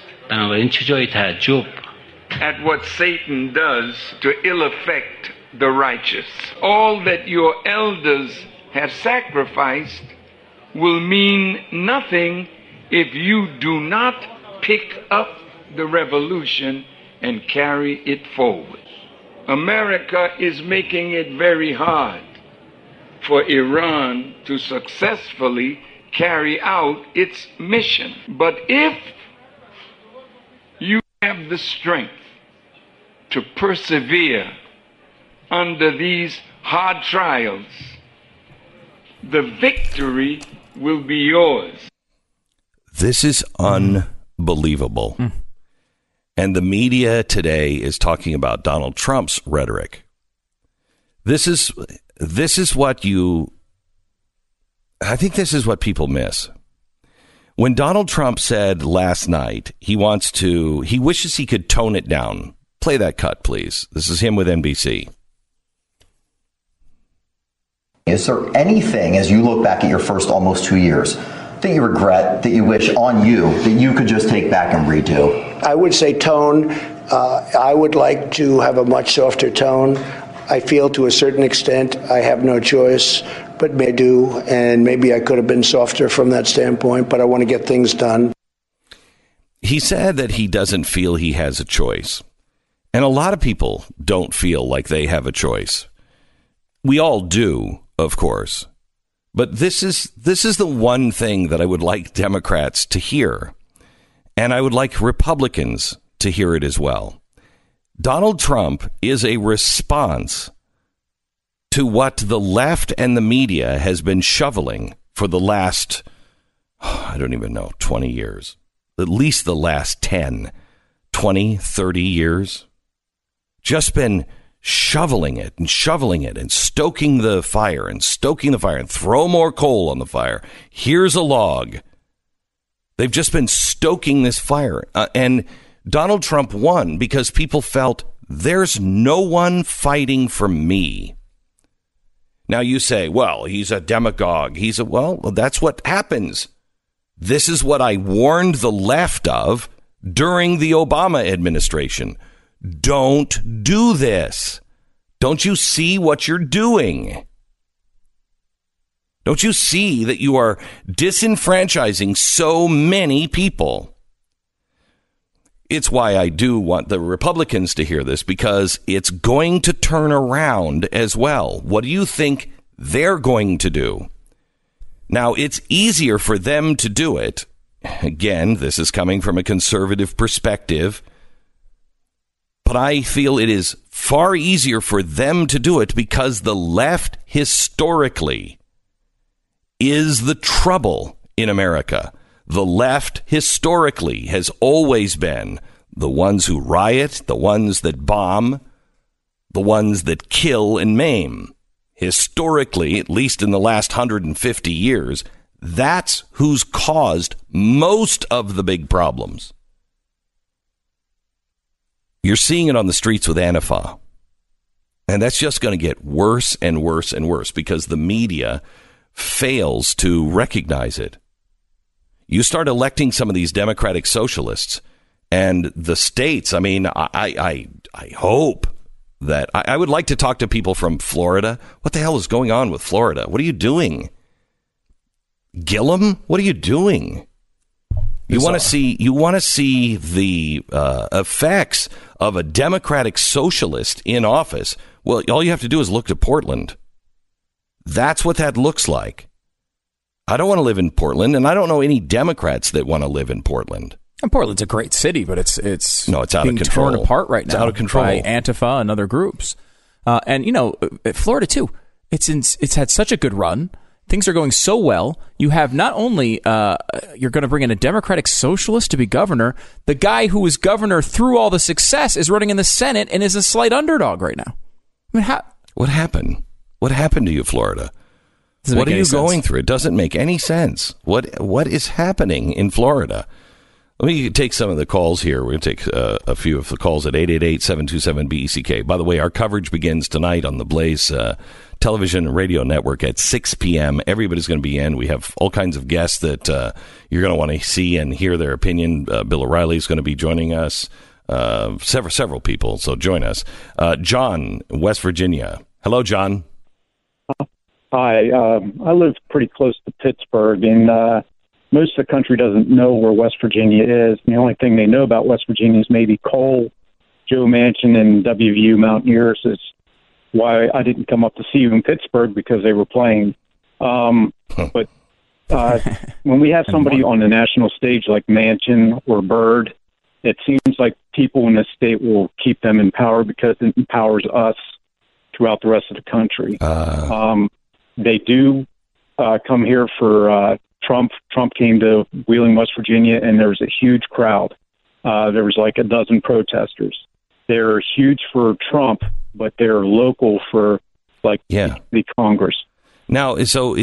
at what Satan does to ill effect the righteous. All that your elders have sacrificed will mean nothing if you do not pick up the revolution and carry it forward. America is making it very hard for Iran to successfully carry out its mission. But if you have the strength to persevere under these hard trials, the victory will be yours. This is unbelievable. And the media today is talking about Donald Trump's rhetoric. This is what I think this is what people miss. When Donald Trump said last night he wishes he could tone it down. Play that cut, please. This is him with NBC. Is there anything, as you look back at your first almost 2 years, that you regret, that you wish on you, that you could just take back and redo? I would say tone. I would like to have a much softer tone. I feel to a certain extent I have no choice, but may do, and maybe I could have been softer from that standpoint, but I want to get things done. He said that he doesn't feel he has a choice. And a lot of people don't feel like they have a choice. We all do, of course. But this is the one thing that I would like Democrats to hear. And I would like Republicans to hear it as well. Donald Trump is a response to what the left and the media has been shoveling for the last, 20 years. At least the last 10, 20, 30 years. Just been shoveling it and stoking the fire and throw more coal on the fire. Here's a log. They've just been stoking this fire. And Donald Trump won because people felt there's no one fighting for me. Now you say, well, he's a demagogue. Well, that's what happens. This is what I warned the left of during the Obama administration. Don't do this. Don't you see what you're doing? Don't you see that you are disenfranchising so many people? It's why I do want the Republicans to hear this, because it's going to turn around as well. What do you think they're going to do? Now, it's easier for them to do it. Again, this is coming from a conservative perspective. But I feel it is far easier for them to do it because the left historically is the trouble in America. The left historically has always been the ones who riot, the ones that bomb, the ones that kill and maim. Historically, at least in the last 150 years, that's who's caused most of the big problems. You're seeing it on the streets with Antifa. And that's just going to get worse and worse and worse because the media fails to recognize it. You start electing some of these democratic socialists and the states. I mean, I hope that I would like to talk to people from Florida. What the hell is going on with Florida? What are you doing? Gillum, what are you doing? You want to see the effects of a democratic socialist in office. Well, all you have to do is look to Portland. That's what that looks like. I don't want to live in Portland, and I don't know any Democrats that want to live in Portland. And Portland's a great city, but it's out of control. Torn apart right now. It's out of control by Antifa and other groups. And Florida too. It's had such a good run. Things are going so well. You have not only you're going to bring in a Democratic socialist to be governor. The guy who was governor through all the success is running in the Senate and is a slight underdog right now. I mean, what happened? What happened to you, Florida? What are you going through? It doesn't make any sense. What is happening in Florida? Let me take some of the calls here. We're going to take a few of the calls at 888-727-BECK. By the way, our coverage begins tonight on the Blaze television and radio network at 6 p.m. Everybody's going to be in. We have all kinds of guests that you're going to want to see and hear their opinion. Bill O'Reilly is going to be joining us. Several people, so join us. John, West Virginia. Hello, John. Hi. I live pretty close to Pittsburgh, and most of the country doesn't know where West Virginia is. And the only thing they know about West Virginia is maybe coal, Joe Manchin, and WVU Mountaineers. Is why I didn't come up to see you in Pittsburgh, because they were playing. But when we have somebody on the national stage like Manchin or Byrd, it seems like people in the state will keep them in power because it empowers us throughout the rest of the country. They do come here for Trump. Trump came to Wheeling, West Virginia, and there was a huge crowd. There was like a dozen protesters. They're huge for Trump, but they're local for the Congress. Now, so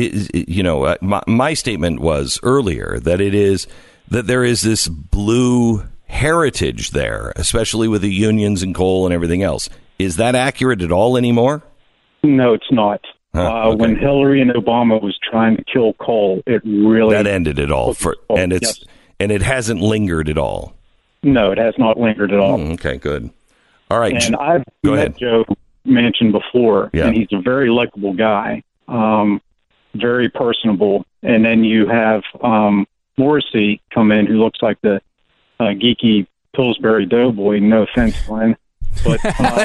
my statement was earlier that there is this blue heritage there, especially with the unions and coal and everything else. Is that accurate at all anymore? No, it's not. Okay. When Hillary and Obama was trying to kill coal, it really that ended it all. And it hasn't lingered at all. No, it has not lingered at all. Okay, good. All right, and I've met Joe Manchin before, and he's a very likable guy, very personable. And then you have Morrissey come in, who looks like the geeky Pillsbury Doughboy. No offense, Glenn. But,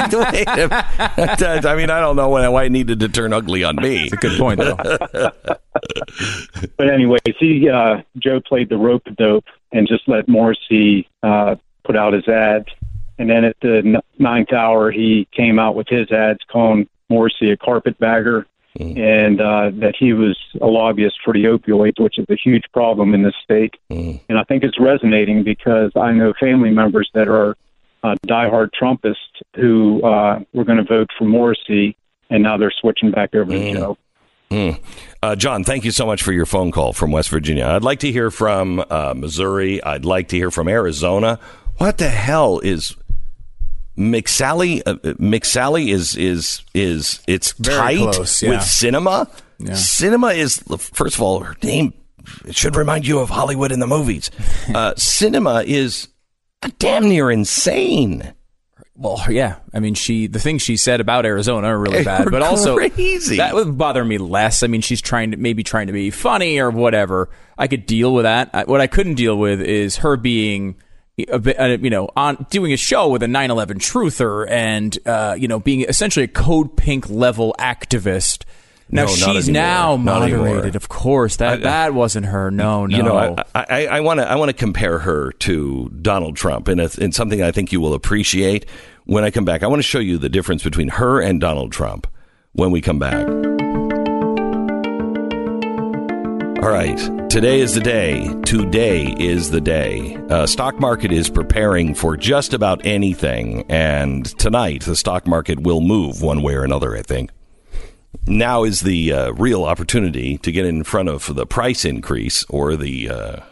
I mean, I don't know why it needed to turn ugly on me. It's a good point, though. But anyway, Joe played the rope-a-dope and just let Morrissey put out his ads. And then at the ninth hour, he came out with his ads calling Morrissey a carpetbagger and that he was a lobbyist for the opioids, which is a huge problem in this state. And I think it's resonating because I know family members that are diehard Trumpists who were going to vote for Morrissey, and now they're switching back over to Joe. John, thank you so much for your phone call from West Virginia. I'd like to hear from Missouri. I'd like to hear from Arizona. What the hell is McSally? McSally is it's very tight close, with Cinema. Yeah. Cinema is, first of all, her name should remind you of Hollywood in the movies. Cinema is damn near insane. Well, yeah. I mean, the things she said about Arizona are really bad, but also crazy. That would bother me less. I mean, she's trying to be funny or whatever. I could deal with that. What I couldn't deal with is her being a bit, on doing a show with a 9/11 truther and being essentially a Code Pink level activist. Now she's now moderated, of course. That wasn't her. No. I want to compare her to Donald Trump in something I think you will appreciate when I come back. I want to show you the difference between her and Donald Trump when we come back. All right. Today is the day. Today is the day. Stock market is preparing for just about anything. And tonight, the stock market will move one way or another, I think. Now is the real opportunity to get in front of the price increase or the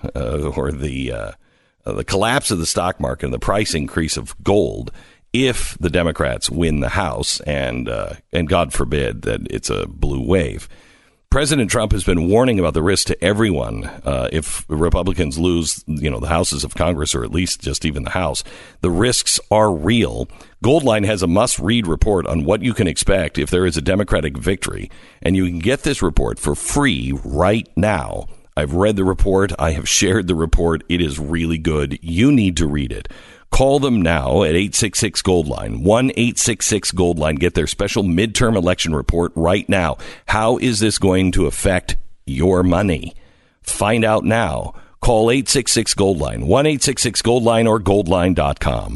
collapse of the stock market and the price increase of gold if the Democrats win the House and God forbid that it's a blue wave. President Trump has been warning about the risk to everyone if Republicans lose, the houses of Congress, or at least just even the House. The risks are real. Goldline has a must-read report on what you can expect if there is a Democratic victory, and you can get this report for free right now. I've read the report. I have shared the report. It is really good. You need to read it. Call them now at 866-GOLDLINE, 1-866-GOLDLINE. Get their special midterm election report right now. How is this going to affect your money? Find out now. Call 866-GOLDLINE, 1-866-GOLDLINE or goldline.com.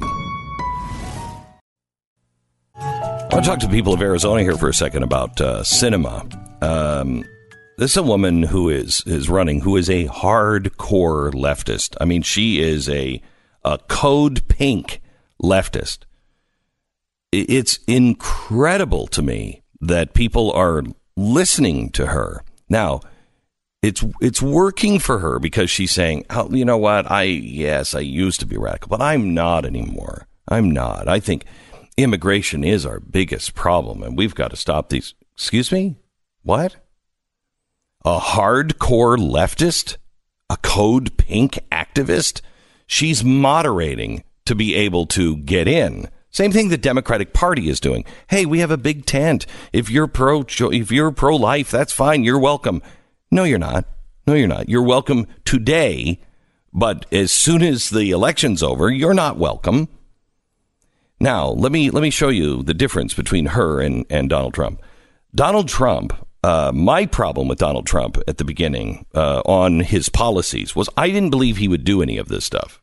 I want to talk to people of Arizona here for a second about Sinema. This is a woman who is running, who is a hardcore leftist. I mean, she is a code pink leftist. It's incredible to me that people are listening to her. Now, it's working for her because she's saying, oh, you know what? I used to be radical, but I'm not anymore. I'm not. I think immigration is our biggest problem, and we've got to stop these. Excuse me? What? A hardcore leftist? A code pink activist? She's moderating to be able to get in. Same thing the Democratic Party is doing. Hey, we have a big tent. If you're pro-life, that's fine. You're welcome. No, you're not. No, you're not. You're welcome today, but as soon as the election's over, you're not welcome. Now, let me show you the difference between her and Donald Trump. Donald Trump, my problem with Donald Trump at the beginning on his policies was I didn't believe he would do any of this stuff.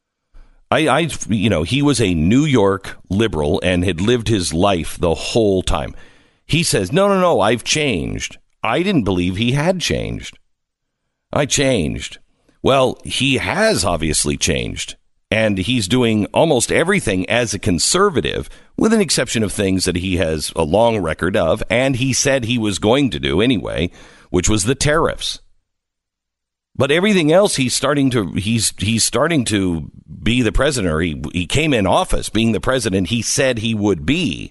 He was a New York liberal and had lived his life the whole time. He says, no, I've changed. I didn't believe he had changed. I changed. Well, he has obviously changed. And he's doing almost everything as a conservative, with an exception of things that he has a long record of, and he said he was going to do anyway, which was the tariffs. But everything else, he's starting to be the president, or he came in office being the president he said he would be.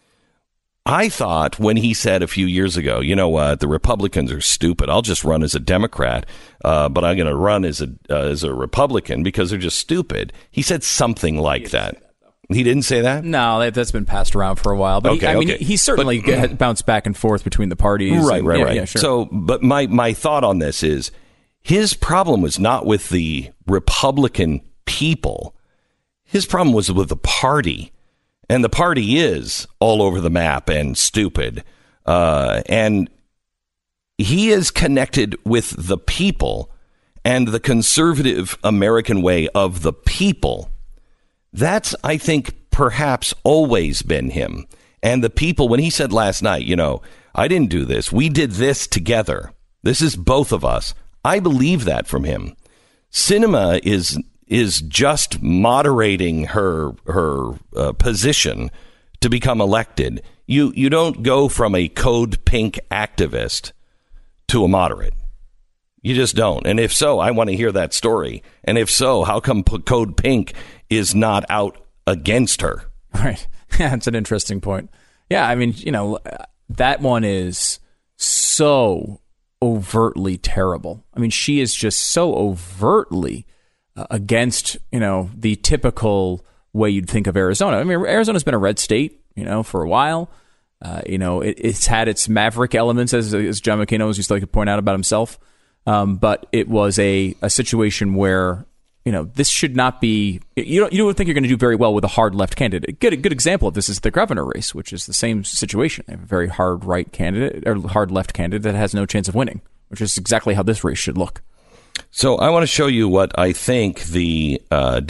I thought when he said a few years ago, you know what, the Republicans are stupid. I'll just run as a Democrat, but I'm going to run as a Republican because they're just stupid. He said something like that. He didn't say that? No, that's been passed around for a while. But he certainly bounced back and forth between the parties. Right. Yeah, sure. So, but my thought on this is his problem was not with the Republican people. His problem was with the party. And the party is all over the map and stupid. And he is connected with the people and the conservative American way of the people. That's, I think, perhaps always been him. And the people, when he said last night, I didn't do this. We did this together. This is both of us. I believe that from him. Sinema is just moderating her position to become elected. You don't go from a code pink activist to a moderate. You just don't. And if so, I want to hear that story. And if so, how come code pink is not out against her? Right. Yeah, that's an interesting point. Yeah, I mean, that one is so overtly terrible. I mean, she is just so overtly against, the typical way you'd think of Arizona. I mean, Arizona's been a red state, for a while. It's had its maverick elements, as John McCain always used to like to point out about himself. But it was a situation where, this should not be. You don't think you're going to do very well with a hard left candidate. A good example of this is the governor race, which is the same situation. They have a very hard right candidate or hard left candidate that has no chance of winning, which is exactly how this race should look. So I want to show you what I think the what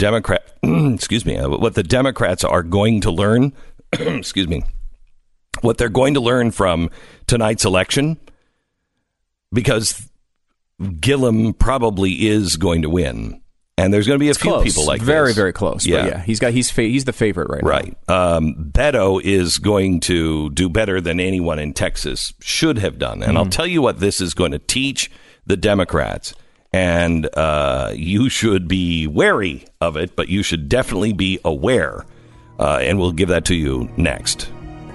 the Democrats are going to learn. Excuse me. What they're going to learn from tonight's election, because Gillum probably is going to win. And there's going to be a few close. people like very, this. very close. Yeah. But yeah, he's the favorite right now. Beto is going to do better than anyone in Texas should have done. And I'll tell you what this is going to teach the Democrats. And you should be wary of it, but you should definitely be aware. And we'll give that to you next.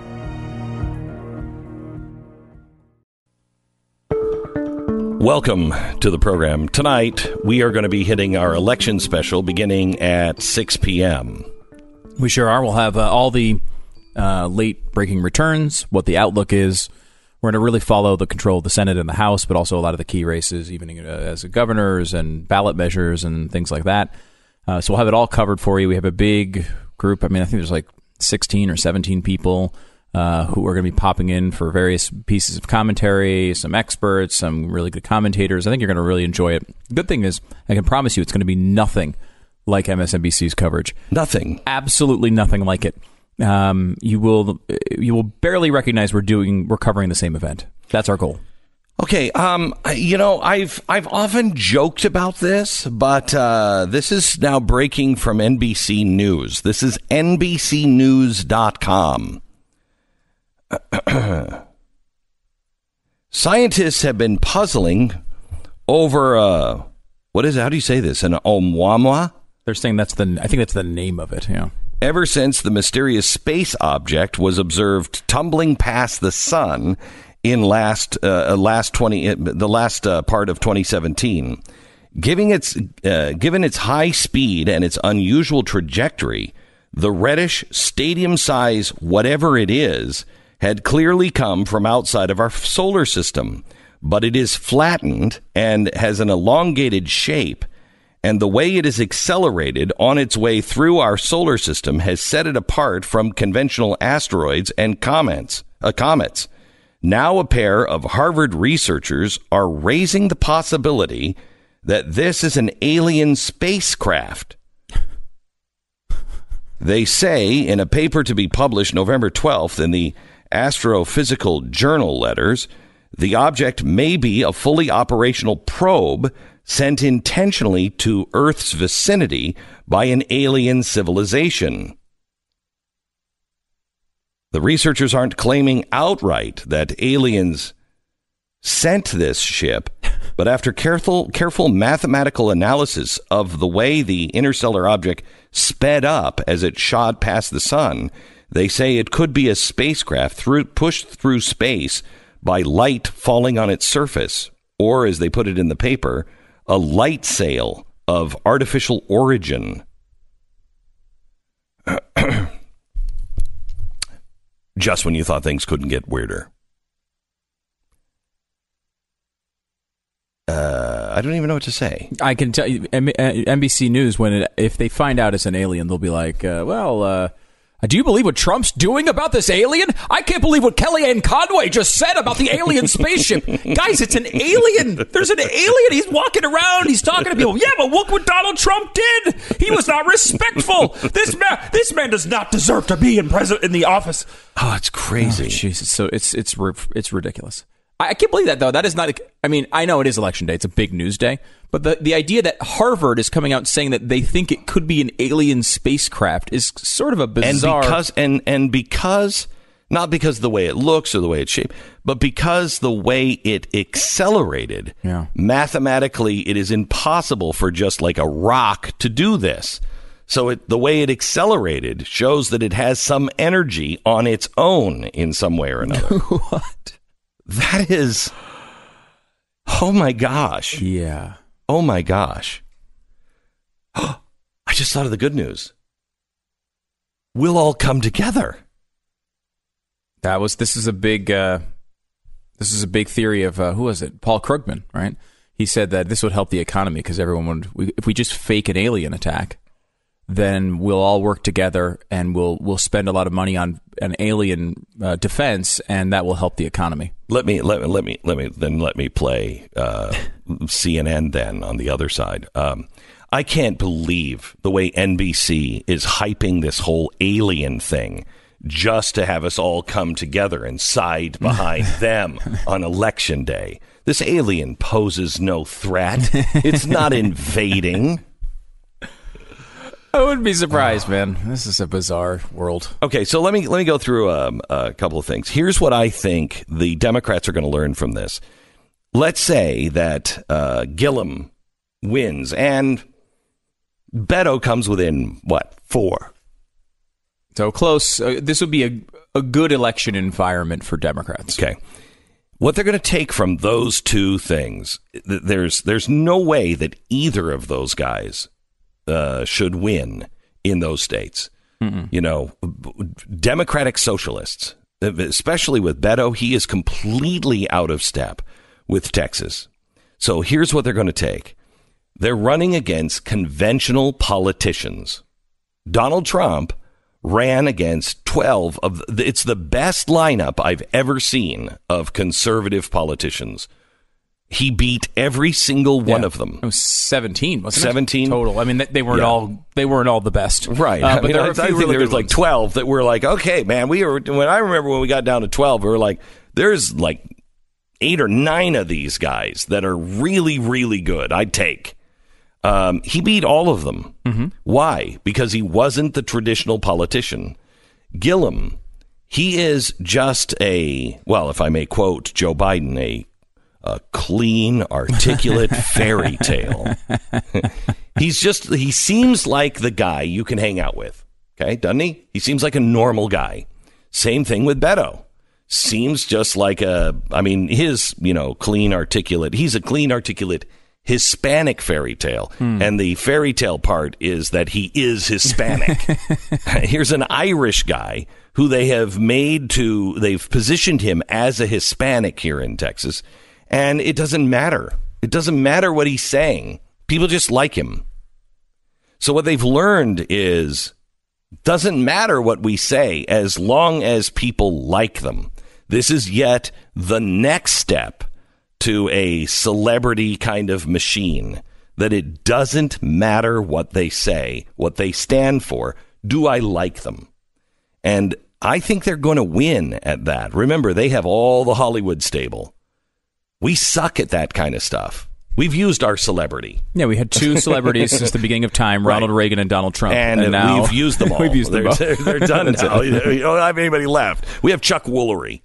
Welcome to the program. Tonight, we are going to be hitting our election special beginning at 6 p.m. We sure are. We'll have all the late-breaking returns, what the outlook is. We're going to really follow the control of the Senate and the House, but also a lot of the key races, even as governors and ballot measures and things like that. So we'll have it all covered for you. We have a big group. I mean, I think there's like 16 or 17 people who are going to be popping in for various pieces of commentary, some experts, some really good commentators. I think you're going to really enjoy it. The good thing is, I can promise you it's going to be nothing like MSNBC's coverage. Nothing. Absolutely nothing like it. You will barely recognize we're covering the same event. That's our goal. Okay, I've often joked about this, but this is now breaking from NBC News. This is NBCnews.com. Scientists have been puzzling over what is it? How do you say this? An Oumuamua? They're saying I think that's the name of it. Yeah. Ever since the mysterious space object was observed tumbling past the sun in the last part of 2017, given its high speed and its unusual trajectory, the reddish stadium-size whatever it is had clearly come from outside of our solar system, but it is flattened and has an elongated shape. And the way it is accelerated on its way through our solar system has set it apart from conventional asteroids and comets. Now a pair of Harvard researchers are raising the possibility that this is an alien spacecraft. They say in a paper to be published November 12th in the Astrophysical Journal Letters, the object may be a fully operational probe sent intentionally to Earth's vicinity by an alien civilization. The researchers aren't claiming outright that aliens sent this ship, but after careful mathematical analysis of the way the interstellar object sped up as it shot past the sun, they say it could be a spacecraft pushed through space by light falling on its surface, or, as they put it in the paper, a light sail of artificial origin. Just when you thought things couldn't get weirder. I don't even know what to say. I can tell you, NBC News, if they find out it's an alien, they'll be like, do you believe what Trump's doing about this alien? I can't believe what Kellyanne Conway just said about the alien spaceship. Guys, it's an alien. There's an alien. He's walking around. He's talking to people. Yeah, but look what Donald Trump did. He was not respectful. This man does not deserve to be in the office. Oh, it's crazy. Oh, Jesus. So it's ridiculous. I can't believe that, though. That is not... I mean, I know it is Election Day. It's a big news day. But the idea that Harvard is coming out saying that they think it could be an alien spacecraft is sort of a bizarre... And because not because of the way it looks or the way it's shaped, but because the way it accelerated, mathematically it is impossible for just like a rock to do this. So the way it accelerated shows that it has some energy on its own in some way or another. What? That is... Oh, my gosh. Yeah. Oh, my gosh. I just thought of the good news. We'll all come together. This is a big theory of, who was it? Paul Krugman, right? He said that this would help the economy because if we just fake an alien attack, then we'll all work together and we'll spend a lot of money on an alien defense, and that will help the economy. Let me play CNN then on the other side. I can't believe the way NBC is hyping this whole alien thing just to have us all come together and side behind them on Election Day. This alien poses no threat. It's not invading. I wouldn't be surprised, man. This is a bizarre world. Okay, so let me go through a couple of things. Here's what I think the Democrats are going to learn from this. Let's say that Gillum wins and Beto comes within, 4? So close. This would be a good election environment for Democrats. Okay. What they're going to take from those two things, there's no way that either of those guys should win in those states. Mm-mm. You know, Democratic socialists, especially with Beto, he is completely out of step with Texas. So here's what they're going to take. They're running against conventional politicians. Donald Trump ran against 12 of it's the best lineup I've ever seen of conservative politicians. He beat every single one of them. It was 17, wasn't it? 17 total. I mean, they weren't all the best, right? But I think there was like 12 that were like, okay, man. I remember when we got down to 12, we were like, there's like 8 or 9 of these guys that are really, really good. I'd take. He beat all of them. Mm-hmm. Why? Because he wasn't the traditional politician. Gillum, he is just if I may quote Joe Biden, a clean, articulate fairy tale. He seems like the guy you can hang out with. Okay, doesn't he? He seems like a normal guy. Same thing with Beto. Seems just like he's a clean, articulate Hispanic fairy tale. And the fairy tale part is that he is Hispanic. Here's an Irish guy who they've positioned him as a Hispanic here in Texas. And it doesn't matter. It doesn't matter what he's saying. People just like him. So what they've learned is, doesn't matter what we say as long as people like them. This is yet the next step to a celebrity kind of machine, that it doesn't matter what they say, what they stand for. Do I like them? And I think they're going to win at that. Remember, they have all the Hollywood stable. We suck at that kind of stuff. We've used our celebrity. Yeah, we had 2 celebrities since the beginning of time, Ronald Reagan and Donald Trump. And now we've used them all. We've used them both. They're done now. You don't have anybody left. We have Chuck Woolery.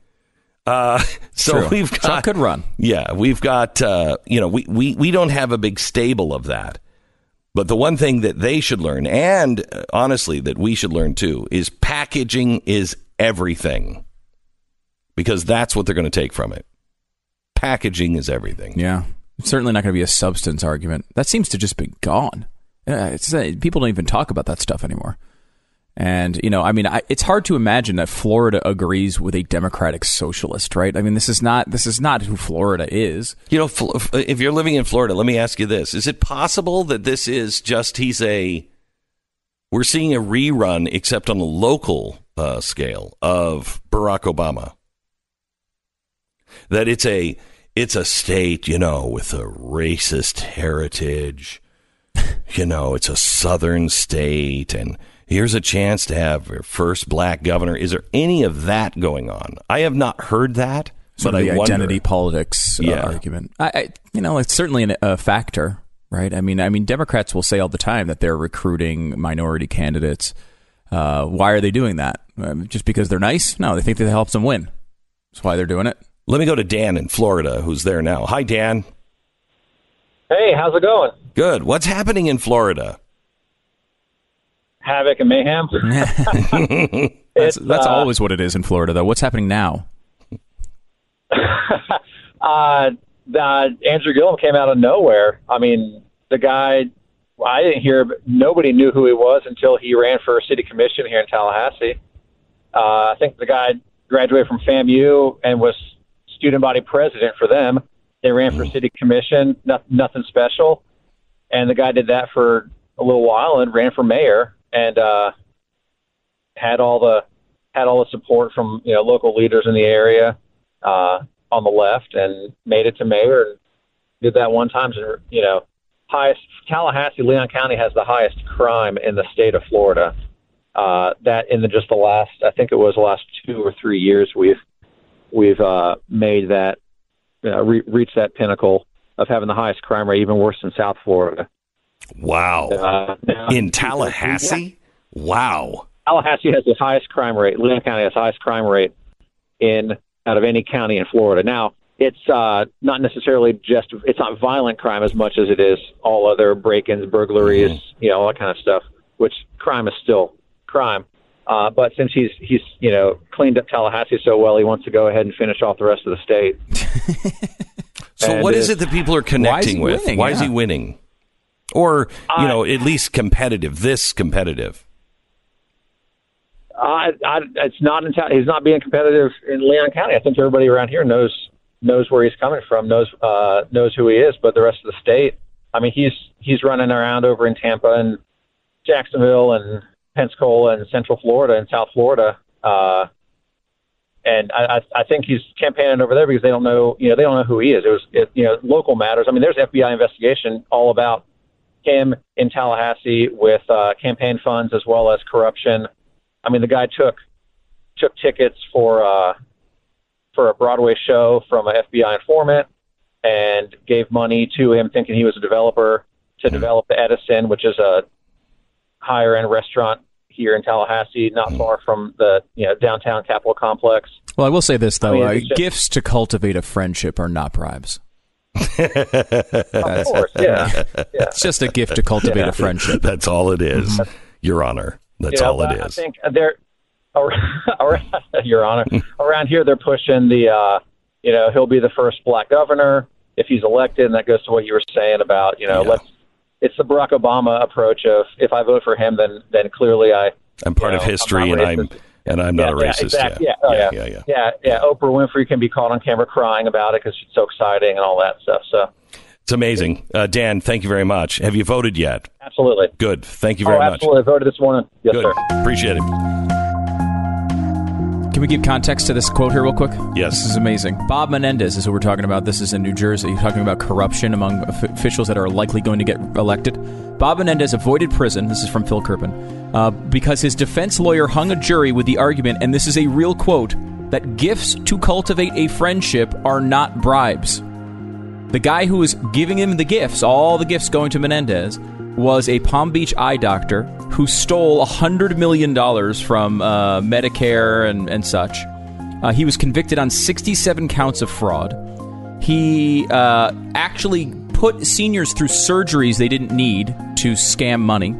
True. We've got, Chuck could run. Yeah, we've got, we don't have a big stable of that. But the one thing that they should learn, and honestly, that we should learn too, is packaging is everything. Because that's what they're going to take from it. Packaging is everything. Yeah. It's certainly not going to be a substance argument. That seems to just be gone. People don't even talk about that stuff anymore. And, it's hard to imagine that Florida agrees with a Democratic socialist, right? I mean, this is not who Florida is. If you're living in Florida, let me ask you this. Is it possible that this is just, we're seeing a rerun, except on a local scale, of Barack Obama? That it's a state, with a racist heritage. It's a southern state, and here's a chance to have your first black governor. Is there any of that going on? I have not heard that. But the identity politics argument. It's certainly a factor, right? I mean, Democrats will say all the time that they're recruiting minority candidates. Why are they doing that? Just because they're nice? No, they think that helps them win. That's why they're doing it. Let me go to Dan in Florida, who's there now. Hi, Dan. Hey, how's it going? Good. What's happening in Florida? Havoc and mayhem. That's always what it is in Florida, though. What's happening now? Andrew Gillum came out of nowhere. I mean, the guy, I didn't hear, nobody knew who he was until he ran for city commission here in Tallahassee. I think the guy graduated from FAMU and was student body president for them. They ran for city commission, nothing special. And the guy did that for a little while and ran for mayor, and had all the support from local leaders in the area on the left, and made it to mayor, and did that one time. Highest Tallahassee, Leon County has the highest crime in the state of Florida. that in just the last, I think it was the last 2 or 3 years, we've made that reached that pinnacle of having the highest crime rate, even worse than South Florida. Wow. In Tallahassee? Yeah. Wow. Tallahassee has the highest crime rate. Leon County has the highest crime rate out of any county in Florida. Now, it's not necessarily it's not violent crime as much as it is all other break-ins, burglaries, all that kind of stuff, which crime is still crime. But since he's cleaned up Tallahassee so well, he wants to go ahead and finish off the rest of the state. So what is it that people are connecting with? Why is he winning? Or, at least competitive, this competitive? It's not he's not being competitive in Leon County. I think everybody around here knows where he's coming from, knows who he is, but the rest of the state, I mean, he's running around over in Tampa and Jacksonville and Pensacola and Central Florida and South Florida. And I think he's campaigning over there because they don't know who he is. Local matters. I mean, there's FBI investigation all about him in Tallahassee with campaign funds as well as corruption. I mean, the guy took tickets for a Broadway show from an FBI informant and gave money to him thinking he was a developer to develop the Edison, which is a higher end restaurant here in Tallahassee, not far from the downtown Capitol complex. Well, I will say this, though. Gifts to cultivate a friendship are not bribes. Of course, yeah. It's just a gift to cultivate a friendship. That's all it is, Your Honor. That's all it is. I think they're, Your Honor, around here they're pushing the, he'll be the first black governor if he's elected, and that goes to what you were saying about, it's the Barack Obama approach of if I vote for him, then clearly I'm part of history, and I'm not a racist. Exactly. Yeah. Oprah Winfrey can be caught on camera crying about it because she's so exciting and all that stuff. So it's amazing. Dan, thank you very much. Have you voted yet? Absolutely. Good. Thank you very much. Absolutely. I voted this morning. Yes, Good. Sir. Appreciate it. Can we give context to this quote here real quick? Yes. This is amazing. Bob Menendez is who we're talking about. This is in New Jersey. Talking about corruption among officials that are likely going to get elected. Bob Menendez avoided prison. This is from Phil Kirpin. Because his defense lawyer hung a jury with the argument, and this is a real quote, that gifts to cultivate a friendship are not bribes. The guy who was giving him the gifts, all the gifts going to Menendez, was a Palm Beach eye doctor who stole $100 million from Medicare and such. He was convicted on 67 counts of fraud. He actually put seniors through surgeries they didn't need to scam money.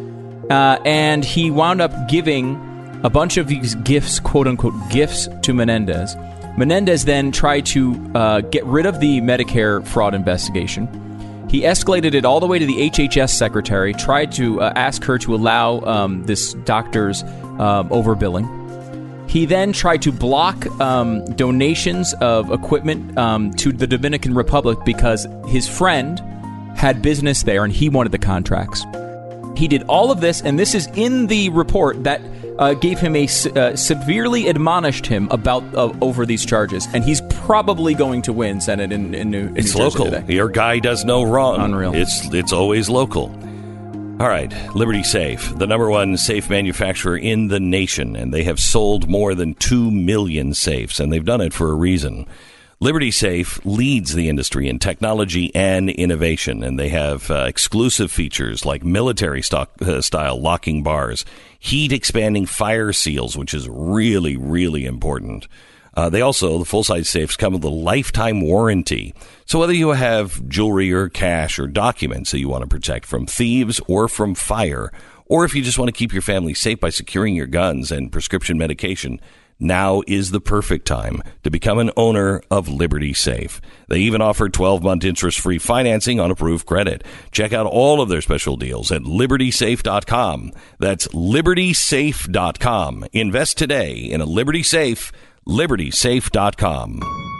And he wound up giving a bunch of these gifts, quote-unquote gifts, to Menendez. Menendez then tried to get rid of the Medicare fraud investigation. He escalated it all the way to the HHS secretary, tried to ask her to allow this doctor's overbilling. He then tried to block donations of equipment to the Dominican Republic because his friend had business there and he wanted the contracts. He did all of this, and this is in the report that gave him severely admonished him about over these charges, and he's probably going to win Senate in New Jersey. It's local. Today. Your guy does no wrong. Unreal. It's always local. All right, Liberty Safe, the number one safe manufacturer in the nation, and they have sold more than 2 million safes, and they've done it for a reason. Liberty Safe leads the industry in technology and innovation, and they have exclusive features like military style locking bars, heat-expanding fire seals, which is really, really important. The full-size safes come with a lifetime warranty. So whether you have jewelry or cash or documents that you want to protect from thieves or from fire, or if you just want to keep your family safe by securing your guns and prescription medication, now is the perfect time to become an owner of Liberty Safe. They even offer 12-month interest-free financing on approved credit. Check out all of their special deals at LibertySafe.com. That's LibertySafe.com. Invest today in a Liberty Safe. LibertySafe.com.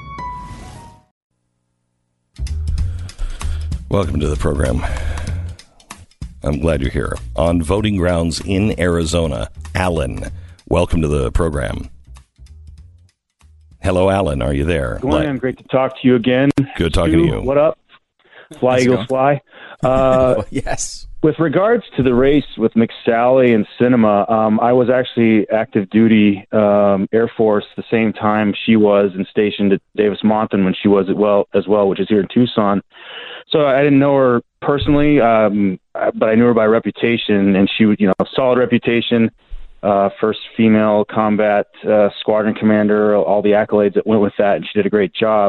Welcome to the program. I'm glad you're here. On voting grounds in Arizona, Alan, welcome to the program. Hello, Alan. Are you there? Good morning. Great to talk to you again. Good talking to you. What up? Fly, Eagles, fly. Yes. With regards to the race with McSally and Sinema, I was actually active duty Air Force the same time she was, and stationed at Davis-Monthan when she was as well, which is here in Tucson. So I didn't know her personally, but I knew her by reputation, and she would, solid reputation, first female combat squadron commander, all the accolades that went with that, and she did a great job.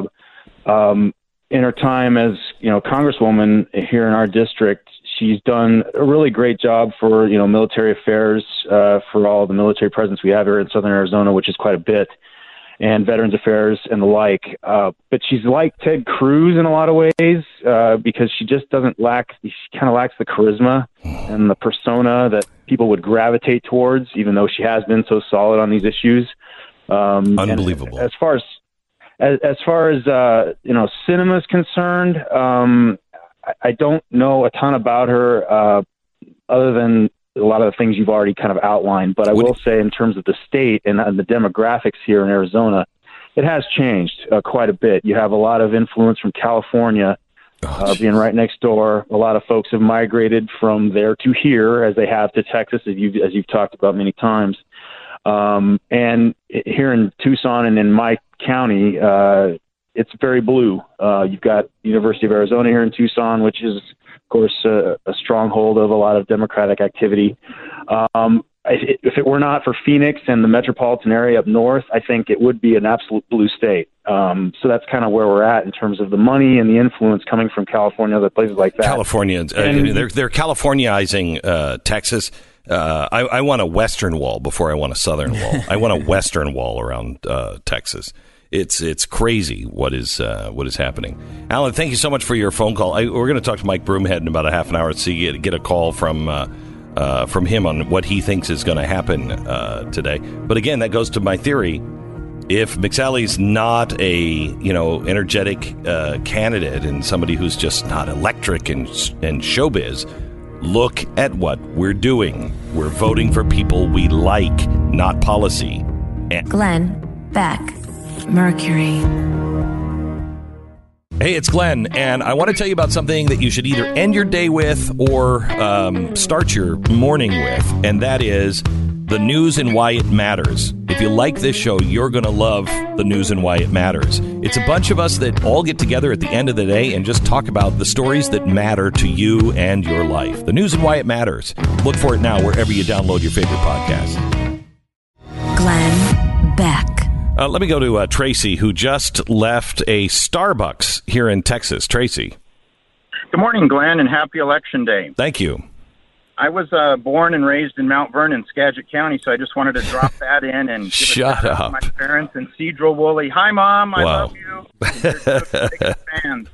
In her time as, Congresswoman here in our district, she's done a really great job for, military affairs, for all the military presence we have here in Southern Arizona, which is quite a bit, and Veterans Affairs and the like. But she's like Ted Cruz in a lot of ways, because she just she kind of lacks the charisma and the persona that people would gravitate towards, even though she has been so solid on these issues. Unbelievable. As far as Sinema is concerned, I don't know a ton about her, other than a lot of the things you've already kind of outlined. But I will say, in terms of the state and the demographics here in Arizona, it has changed quite a bit. You have a lot of influence from California, being right next door. A lot of folks have migrated from there to here, as they have to Texas, as you've talked about many times. And here in Tucson and in my county, it's very blue. You've got University of Arizona here in Tucson, which is, of course, a stronghold of a lot of Democratic activity. If it were not for Phoenix and the metropolitan area up north, I think it would be an absolute blue state. So that's kind of where we're at in terms of the money and the influence coming from California, other places like that. Californians, they're Californiaizing Texas. I want a western wall before I want a southern wall. I want a western wall around Texas. It's crazy what is happening. Alan, thank you so much for your phone call. We're going to talk to Mike Broomhead in about a half an hour to get a call from him on what he thinks is going to happen today. But again, that goes to my theory. If McSally's not a energetic candidate and somebody who's just not electric and showbiz, look at what we're doing. We're voting for people we like, not policy. Glenn Beck, Mercury. Hey, it's Glenn, and I want to tell you about something that you should either end your day with or start your morning with, and that is the news and why it matters. If you like this show, you're going to love the news and why it matters. It's a bunch of us that all get together at the end of the day and just talk about the stories that matter to you and your life. The news and why it matters. Look for it now wherever you download your favorite podcast. Glenn Beck. Let me go to Tracy, who just left a Starbucks here in Texas. Tracy. Good morning, Glenn, and happy Election Day. Thank you. I was born and raised in Mount Vernon, Skagit County, so I just wanted to drop that in and give Shut a shout out to my parents and Cedral Woolley. Hi, Mom. I love you. You're such a big fan.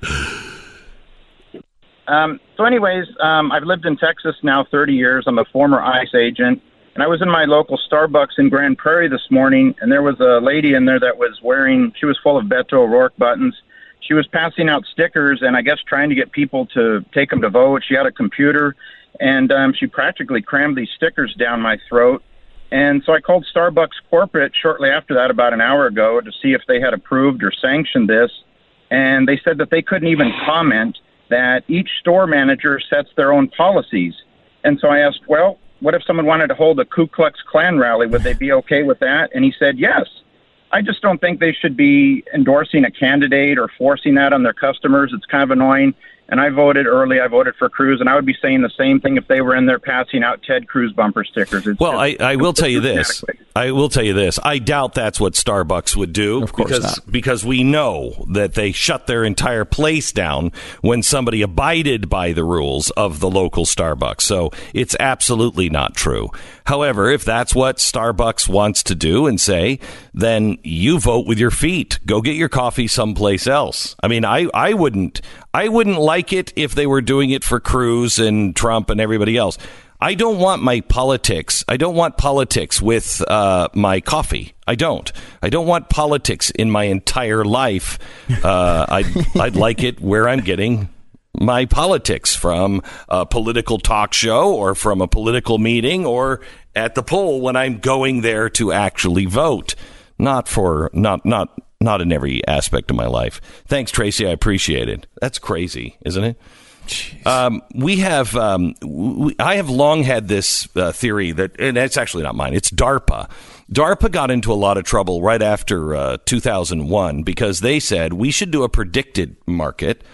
So anyways, I've lived in Texas now 30 years. I'm a former ICE agent. And I was in my local Starbucks in Grand Prairie this morning, and there was a lady in there that was she was full of Beto O'Rourke buttons. She was passing out stickers and I guess trying to get people to take them to vote. She had a computer, and she practically crammed these stickers down my throat. And so I called Starbucks corporate shortly after that, about an hour ago, to see if they had approved or sanctioned this. And they said that they couldn't even comment, that each store manager sets their own policies. And so I asked, well, what if someone wanted to hold a Ku Klux Klan rally? Would they be okay with that? And he said, yes. I just don't think they should be endorsing a candidate or forcing that on their customers. It's kind of annoying. And I voted early. I voted for Cruz, and I would be saying the same thing if they were in there passing out Ted Cruz bumper stickers. I will tell you this. I doubt that's what Starbucks would do. Of course not. Because we know that they shut their entire place down when somebody abided by the rules of the local Starbucks. So it's absolutely not true. However, if that's what Starbucks wants to do and say, then you vote with your feet. Go get your coffee someplace else. I mean, I wouldn't like it if they were doing it for Cruz and Trump and everybody else. I don't want my politics. I don't want politics with my coffee. I don't want politics in my entire life. I'd like it where I'm getting my politics, from a political talk show or from a political meeting or at the poll when I'm going there to actually vote. Not in every aspect of my life. Thanks, Tracy. I appreciate it. That's crazy, isn't it? We have. I have long had this theory that, and it's actually not mine. It's DARPA. DARPA got into a lot of trouble right after 2001 because they said we should do a predictive market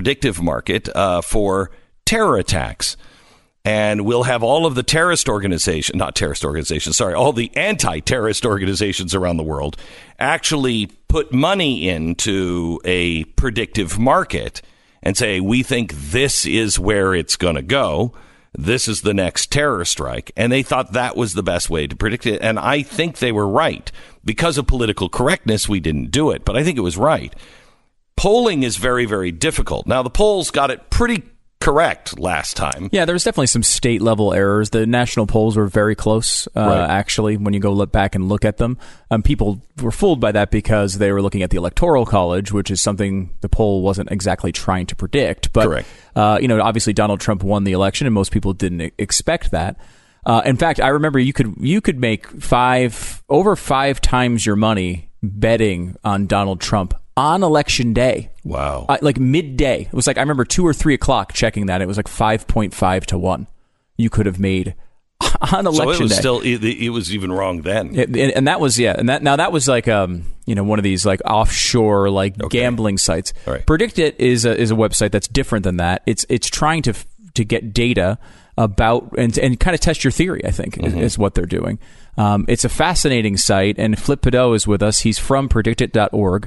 for terror attacks. And we'll have all of the all the anti-terrorist organizations around the world actually put money into a predictive market and say, we think this is where it's going to go. This is the next terror strike. And they thought that was the best way to predict it. And I think they were right. Because of political correctness, we didn't do it. But I think it was right. Polling is very, very difficult. Now, the polls got it pretty correct last time. Yeah, there was definitely some state level errors. The national polls were very close, actually, when you go look back and look at them. People were fooled by that because they were looking at the Electoral College, which is something the poll wasn't exactly trying to predict. But, correct. Obviously Donald Trump won the election and most people didn't expect that. In fact, I remember you could make over 5 times your money betting on Donald Trump on election day. Wow. Like midday. It was like, I remember 2 or 3 o'clock checking that. It was like 5.5 to 1. You could have made on election day. So it was even wrong then. And that was, yeah. And that was like, one of these like offshore, like gambling sites. Right. PredictIt is a website that's different than that. It's trying to get data about and kind of test your theory, I think, is what they're doing. It's a fascinating site, and Flip Padot is with us. He's from predictit.org,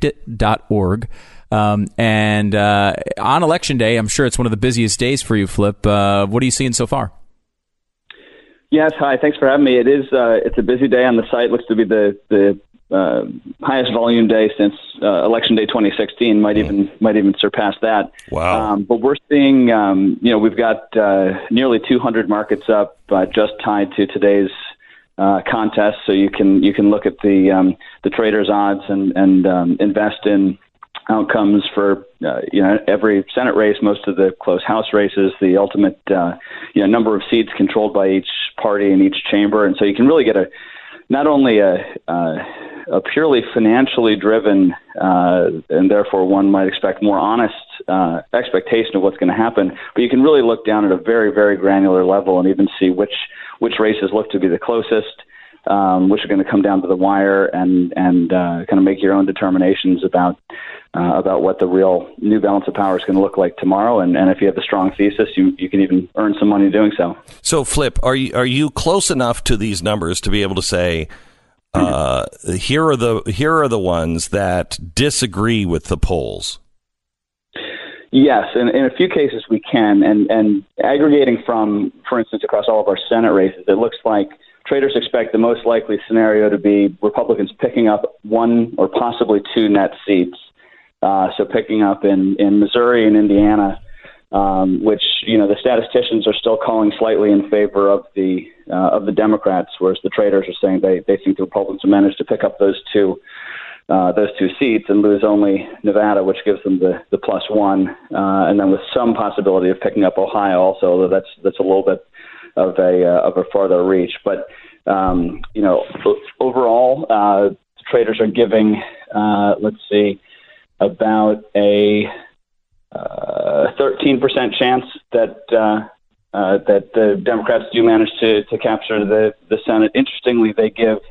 and on Election Day, I'm sure it's one of the busiest days for you, Flip. What are you seeing so far? Yes, hi. Thanks for having me. It is. It's a busy day on the site. Looks to be the highest volume day since Election Day 2016. Might even surpass that. Wow! But we're seeing, we've got nearly 200 markets up, just tied to today's contest. So you can look at the traders' odds and invest in outcomes for every Senate race, most of the close House races, the ultimate number of seats controlled by each party in each chamber, and so you can really get not only a purely financially driven and therefore one might expect more honest expectation of what's going to happen, but you can really look down at a very, very granular level and even see which races look to be the closest, which are going to come down to the wire, and kind of make your own determinations about what the real new balance of power is going to look like tomorrow. And if you have a strong thesis, you can even earn some money doing so. So, Flip, are you close enough to these numbers to be able to say, here are the ones that disagree with the polls? Yes, and in a few cases we can. And aggregating from, for instance, across all of our Senate races, it looks like traders expect the most likely scenario to be Republicans picking up 1 or possibly 2 net seats. So picking up in Missouri and Indiana, which the statisticians are still calling slightly in favor of the Democrats, whereas the traders are saying they think the Republicans will manage to pick up those two seats and lose only Nevada, which gives them the +1, and then with some possibility of picking up Ohio also, although that's a little bit of a farther reach. But overall, traders are giving about a 13% chance that the Democrats do manage to capture the Senate. Interestingly, they give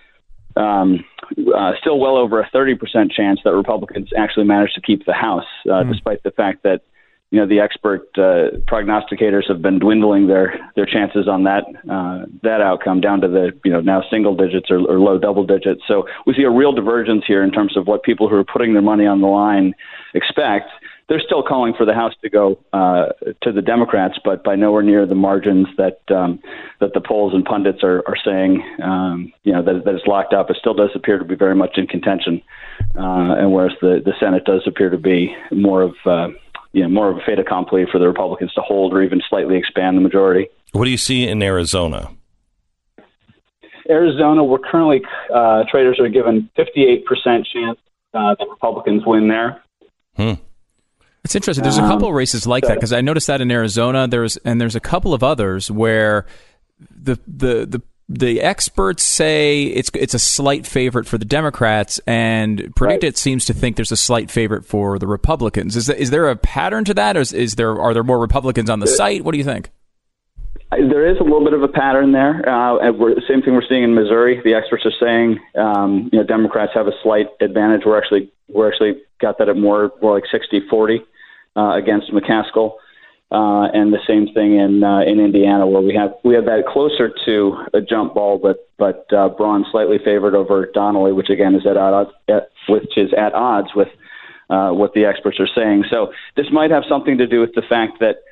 still well over a 30% chance that Republicans actually manage to keep the House, despite the fact that the expert prognosticators have been dwindling their chances on that outcome down to the now single digits or low double digits. So we see a real divergence here in terms of what people who are putting their money on the line expect. They're still calling for the House to go to the Democrats, but by nowhere near the margins that the polls and pundits are saying. That it's locked up. It still does appear to be very much in contention, and whereas the Senate does appear to be more of a fait accompli for the Republicans to hold or even slightly expand the majority. What do you see in Arizona? Arizona, we're currently traders are given 58% chance that Republicans win there. It's interesting. There's a couple of races like that because I noticed that in Arizona. There's a couple of others where the the experts say it's a slight favorite for the Democrats, and Predicted seems to think there's a slight favorite for the Republicans. Is there a pattern to that, or are there more Republicans on the site? What do you think? There is a little bit of a pattern there. Same thing we're seeing in Missouri. The experts are saying, Democrats have a slight advantage. We're actually got that at more like 60-40 against McCaskill, and the same thing in Indiana, where we have that closer to a jump ball, but Braun slightly favored over Donnelly, which again is at odds with what the experts are saying. So this might have something to do with the fact that.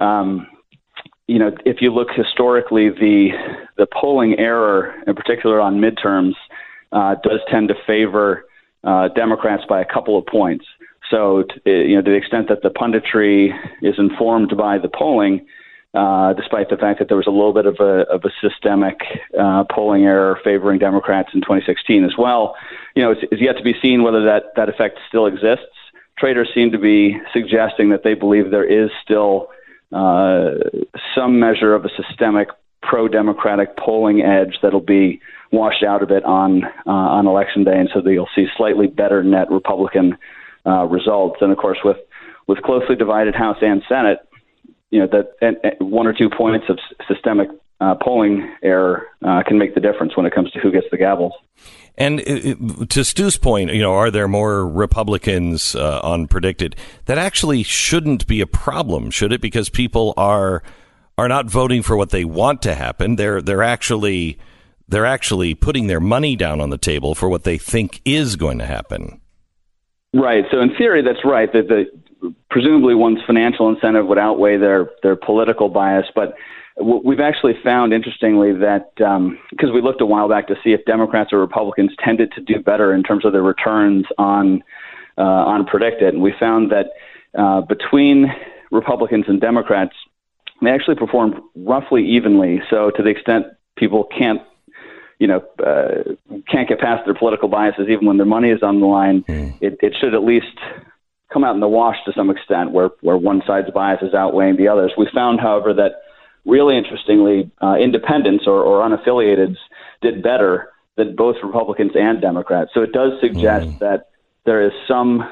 If you look historically, the polling error, in particular on midterms, does tend to favor Democrats by a couple of points. So, to the extent that the punditry is informed by the polling, despite the fact that there was a little bit of a systemic polling error favoring Democrats in 2016 as well, it's yet to be seen whether that effect still exists. Traders seem to be suggesting that they believe there is still some measure of a systemic pro-democratic polling edge that'll be washed out of it on Election Day, and so that you'll see slightly better net Republican results. And of course, with closely divided House and Senate, that 1 or 2 points of systemic polling error can make the difference when it comes to who gets the gavels. And to Stu's point, are there more Republicans on Predicted? That actually shouldn't be a problem, should it? Because people are not voting for what they want to happen. They're actually putting their money down on the table for what they think is going to happen. Right. So in theory, that's right. That presumably one's financial incentive would outweigh their political bias, but we've actually found, interestingly, that because we looked a while back to see if Democrats or Republicans tended to do better in terms of their returns on Predicted, and we found that between Republicans and Democrats, they actually performed roughly evenly. So to the extent people can't get past their political biases, even when their money is on the line, it should at least come out in the wash to some extent, where one side's bias is outweighing the others. We found, however, that really interestingly, independents or unaffiliateds did better than both Republicans and Democrats. So it does suggest that there is some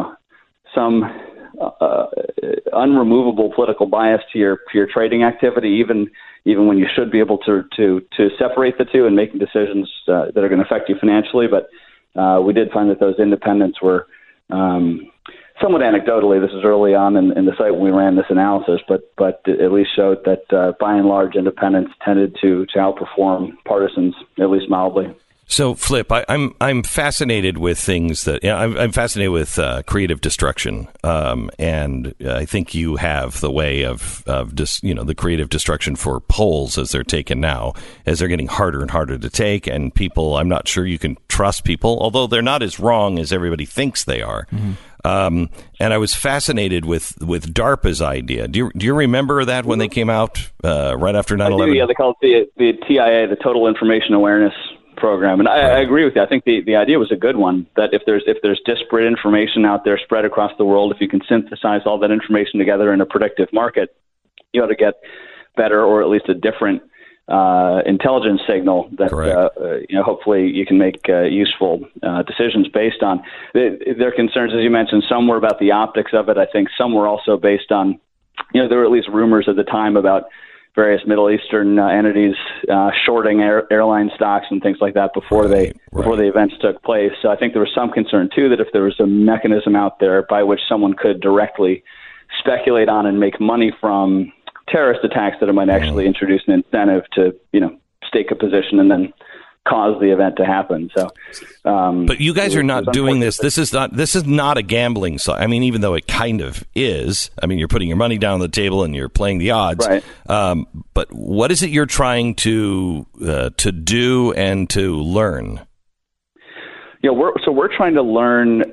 unremovable political bias to your trading activity, even when you should be able to separate the two and making decisions that are going to affect you financially. But we did find that those independents were somewhat anecdotally, this is early on in the site when we ran this analysis, but at least showed that by and large, independents tended to outperform partisans, at least mildly. So, Flip, I'm fascinated with things that I'm fascinated with creative destruction, and I think you have the way of just the creative destruction for polls as they're taken now, as they're getting harder and harder to take, and people. I'm not sure you can trust people, although they're not as wrong as everybody thinks they are. And I was fascinated with DARPA's idea. Do you remember that when they came out right after 9/11? Yeah, they call it the TIA, the Total Information Awareness Program, and I agree with you. I think the idea was a good one. That if there's disparate information out there spread across the world, if you can synthesize all that information together in a predictive market, you ought to get better, or at least a different intelligence signal that hopefully you can make useful decisions based on. Their concerns, as you mentioned, some were about the optics of it. I think some were also based on, there were at least rumors at the time about various Middle Eastern entities shorting airline stocks and things like that before the events took place. So I think there was some concern too that if there was a mechanism out there by which someone could directly speculate on and make money from terrorist attacks, that it might actually introduce an incentive to stake a position and then cause the event to happen. So, but you guys are not doing this. This is not a gambling site. I mean, even though it kind of is. I mean, you're putting your money down on the table and you're playing the odds. Right. But what is it you're trying to do and to learn? Yeah, we're trying to learn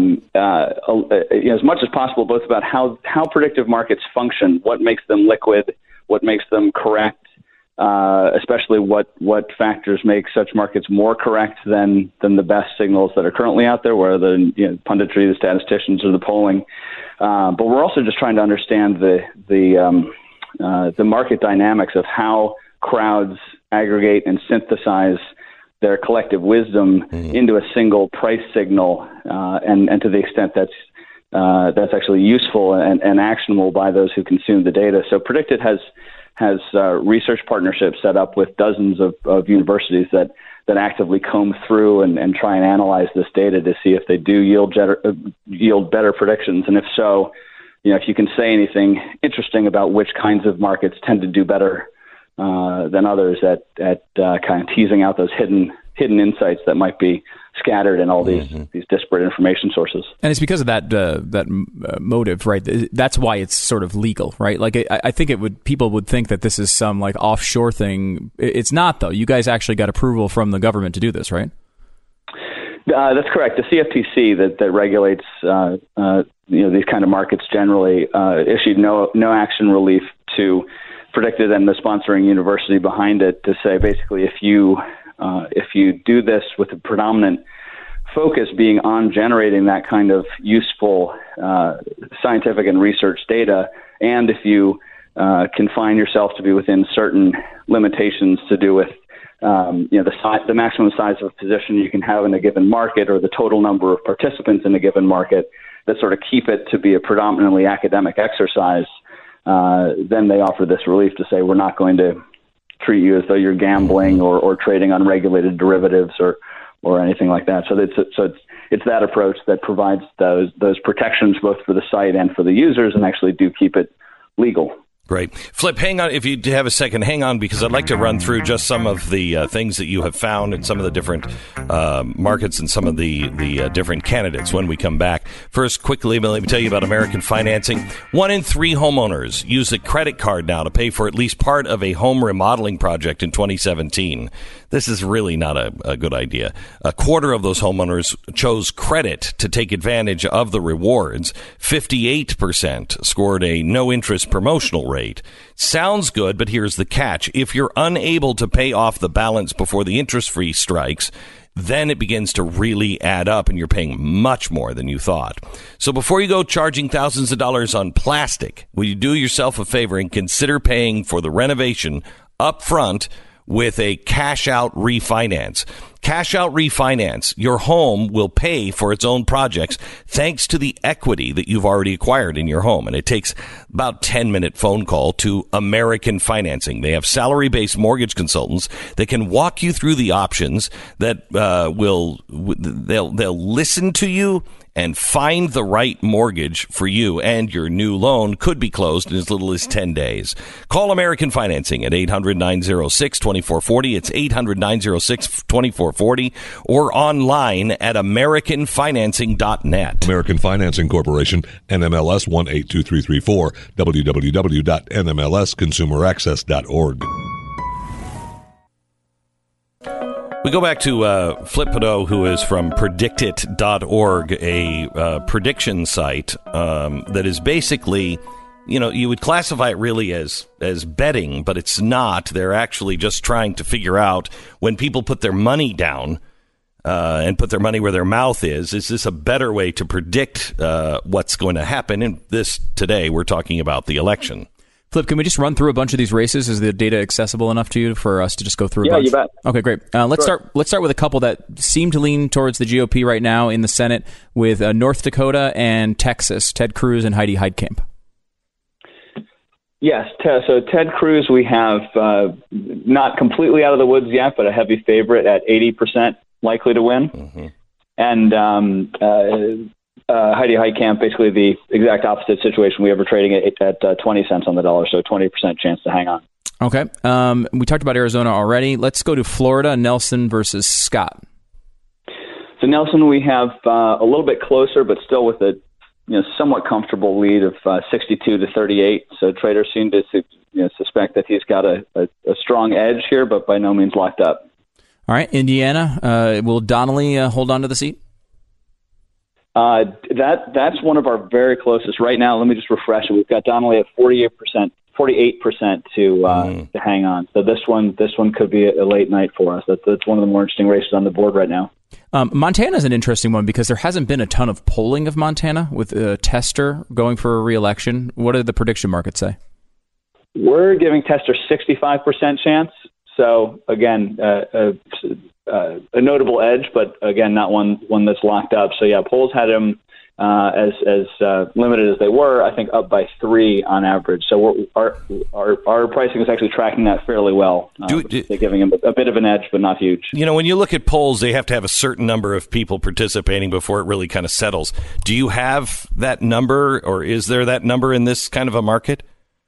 as much as possible, both about how predictive markets function, what makes them liquid, what makes them correct. Especially what factors make such markets more correct than the best signals that are currently out there, where the punditry, the statisticians, or the polling. But we're also just trying to understand the market dynamics of how crowds aggregate and synthesize their collective wisdom into a single price signal, and to the extent that's actually useful and actionable by those who consume the data. So Predicted has research partnerships set up with dozens of universities that actively comb through and try and analyze this data to see if they do yield better predictions, and if so, if you can say anything interesting about which kinds of markets tend to do better than others at kind of teasing out those hidden insights that might be scattered in all these disparate information sources. And it's because of that motive, right? That's why it's sort of legal, right? Like I think people would think that this is some like offshore thing. It's not, though. You guys actually got approval from the government to do this, right? That's correct. The CFTC that regulates these kind of markets generally issued no action relief to Predicted and the sponsoring university behind it to say basically if you do this with a predominant focus being on generating that kind of useful scientific and research data, and if you confine yourself to be within certain limitations to do with the maximum size of a position you can have in a given market or the total number of participants in a given market, that sort of keep it to be a predominantly academic exercise, then they offer this relief to say we're not going to treat you as though you're gambling or trading unregulated derivatives or anything like that. So it's that approach that provides those protections both for the site and for the users, and actually do keep it legal. Great. Flip, hang on. If you have a second, hang on, because I'd like to run through just some of the things that you have found in some of the different markets and some of the different candidates when we come back. First, quickly, let me tell you about American Financing. 1 in 3 homeowners use a credit card now to pay for at least part of a home remodeling project in 2017. This is really not a good idea. A quarter of those homeowners chose credit to take advantage of the rewards. 58% scored a no-interest promotional rate. Sounds good, but here's the catch. If you're unable to pay off the balance before the interest freeze strikes, then it begins to really add up and you're paying much more than you thought. So before you go charging thousands of dollars on plastic, will you do yourself a favor and consider paying for the renovation up front with a cash-out refinance? Cash-out refinance. Your home will pay for its own projects thanks to the equity that you've already acquired in your home. And it takes about 10-minute phone call to American Financing. They have salary-based mortgage consultants that can walk you through the options that they'll listen to you and find the right mortgage for you, and your new loan could be closed in as little as 10 days. Call American Financing at 800-906-2440. It's 800-906-2440, or online at AmericanFinancing.net. American Financing Corporation, NMLS 182334, www.nmlsconsumeraccess.org. We go back to Flip Pedot, who is from Predictit.org, a prediction site that is basically, you would classify it really as betting, but it's not. They're actually just trying to figure out when people put their money down and put their money where their mouth is this a better way to predict what's going to happen? And today, we're talking about the election. Flip, can we just run through a bunch of these races? Is the data accessible enough to you for us to just go through a bunch? Yeah, you bet. Okay, great. Let's start with a couple that seem to lean towards the GOP right now in the Senate, with North Dakota and Texas, Ted Cruz and Heidi Heitkamp. Yes, so Ted Cruz we have not completely out of the woods yet, but a heavy favorite at 80% likely to win. Mm-hmm. And Heidi Heitkamp, basically the exact opposite situation. We have her trading at 20 cents on the dollar, so 20% chance to hang on. Okay. We talked about Arizona already. Let's go to Florida, Nelson versus Scott. So Nelson we have a little bit closer, but still with a somewhat comfortable lead of 62-38. So traders seem to suspect that he's got a strong edge here, but by no means locked up. All right. Indiana, will Donnelly hold on to the seat? That's one of our very closest right now. Let me just refresh it. We've got Donnelly at 48% to hang on. So this one could be a late night for us. That's one of the more interesting races on the board right now. Montana is an interesting one because there hasn't been a ton of polling of Montana with Tester going for a re-election. What did the prediction market say? We're giving testers 65% chance. So again, a notable edge, but again, not one that's locked up. So yeah, polls had him as limited as they were, I think up by 3 on average. So our pricing is actually tracking that fairly well. They're giving him a bit of an edge, but not huge. You know, when you look at polls, they have to have a certain number of people participating before it really kind of settles. Do you have that number, or is there that number in this kind of a market?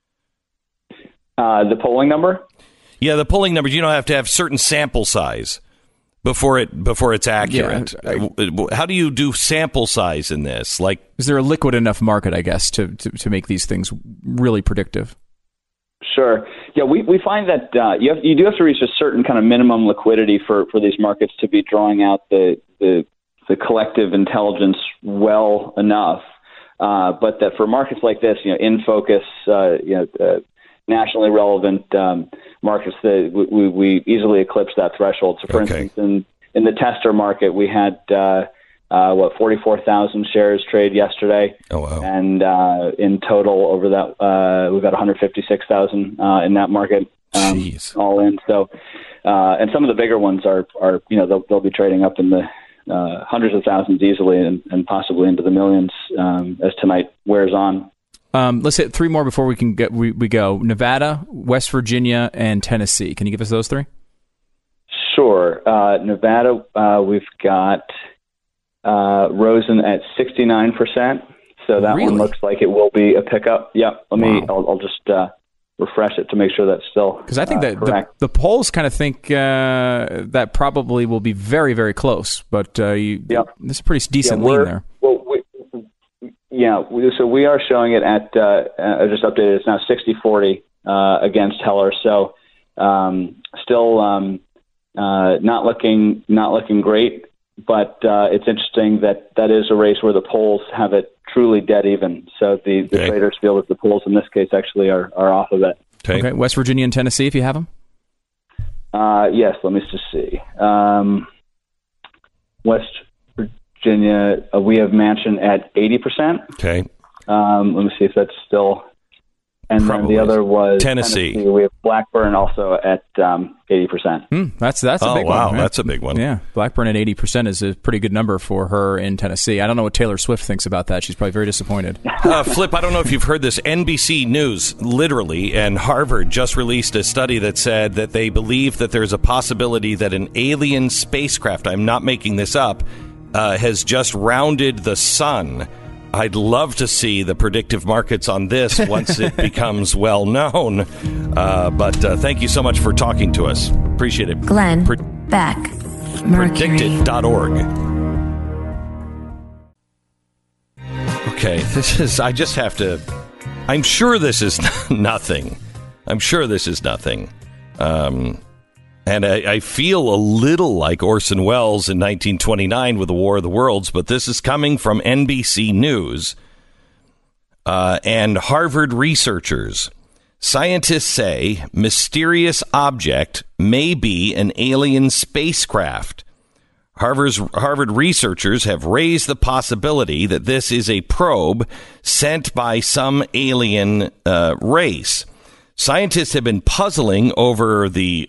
The polling number? Yeah, the polling number. You don't have to have certain sample size before it's accurate. Yeah, how do you do sample size in this? Like, is there a liquid enough market, I guess, to make these things really predictive? Sure. Yeah, we find that you do have to reach a certain kind of minimum liquidity for these markets to be drawing out the collective intelligence well enough. But that for markets like this, in focus, nationally relevant markets, that we easily eclipse that threshold. So, for instance, in the tester market, we had 44,000 shares trade yesterday. Oh wow! And in total, over that, we've got 156,000 in that market, all in. So, and some of the bigger ones are they'll be trading up in the hundreds of thousands easily, and possibly into the millions as tonight wears on. Let's hit 3 more before we go. Nevada, West Virginia, and Tennessee. Can you give us those 3? Sure. Nevada, we've got Rosen at 69%. So that one looks like it will be a pickup. Yeah. I'll just refresh it to make sure that's still because I think that the polls kind of think that probably will be very, very close. But there's a pretty decent lean there. Well, so we are showing it at, I just updated, it's now 60-40 against Heller. So still not looking great, but it's interesting that is a race where the polls have it truly dead even. So the traders feel that the polls in this case actually are off of it. Okay, West Virginia and Tennessee, if you have them? Yes, let me just see. West Virginia, we have Manchin at 80%. Okay. Let me see if that's still. And then the other was Tennessee. We have Blackburn also at 80%. That's a big one. Wow, right? That's a big one. Yeah, Blackburn at 80% is a pretty good number for her in Tennessee. I don't know what Taylor Swift thinks about that. She's probably very disappointed. Flip, I don't know if you've heard this. NBC News, literally, and Harvard just released a study that said that they believe that there's a possibility that an alien spacecraft, I'm not making this up, has just rounded the sun. I'd love to see the predictive markets on this once it becomes well known. But thank you so much for talking to us. Appreciate it. Glenn Beck, Mercury. Predicted.org. Okay, I'm sure this is nothing. And I feel a little like Orson Welles in 1929 with the War of the Worlds, but this is coming from NBC News and Harvard researchers. Scientists say mysterious object may be an alien spacecraft. Harvard researchers have raised the possibility that this is a probe sent by some alien race. Scientists have been puzzling over the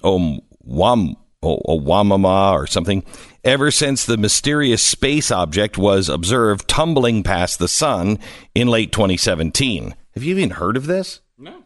Oumuamua or something ever since the mysterious space object was observed tumbling past the sun in late 2017. Have you even heard of this? No.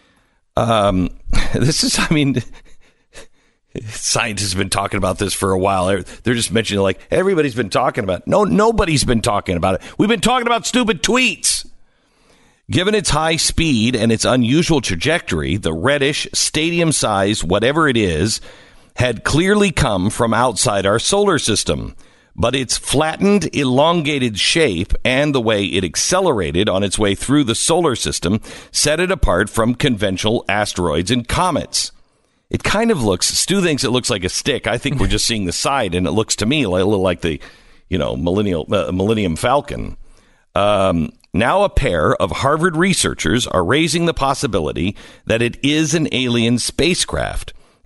Scientists have been talking about this for a while. They're just mentioning like everybody's been talking about it. No, nobody's been talking about it. We've been talking about stupid tweets. Given its high speed and its unusual trajectory, the reddish, stadium-sized whatever it is had clearly come from outside our solar system. But its flattened, elongated shape and the way it accelerated on its way through the solar system set it apart from conventional asteroids and comets. It kind of looks, Stu thinks it looks like a stick. I think we're just seeing the side, and it looks to me like a little like the, Millennium Falcon. Now a pair of Harvard researchers are raising the possibility that it is an alien spacecraft,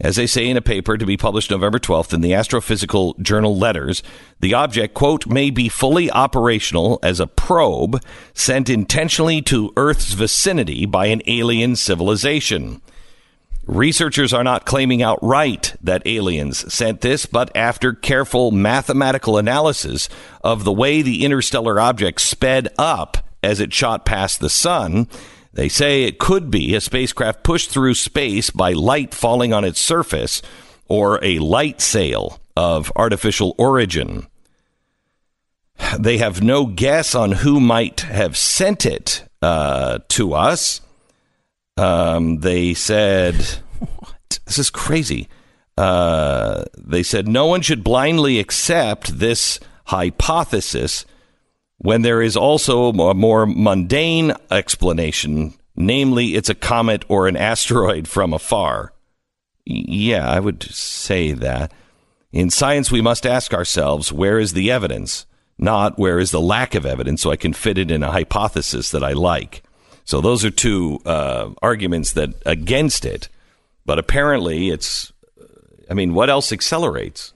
As they say in a paper to be published November 12th in the Astrophysical Journal Letters, the object, quote, may be fully operational as a probe sent intentionally to Earth's vicinity by an alien civilization. Researchers are not claiming outright that aliens sent this, but after careful mathematical analysis of the way the interstellar object sped up as it shot past the sun, they say it could be a spacecraft pushed through space by light falling on its surface or a light sail of artificial origin. They have no guess on who might have sent it to us. They said, what? This is crazy. They said no one should blindly accept this hypothesis when there is also a more mundane explanation, namely it's a comet or an asteroid from afar. Yeah, I would say that. In science, we must ask ourselves, where is the evidence? Not where is the lack of evidence, so I can fit it in a hypothesis that I like. So those are two arguments that against it. But apparently it's, I mean, what else accelerates?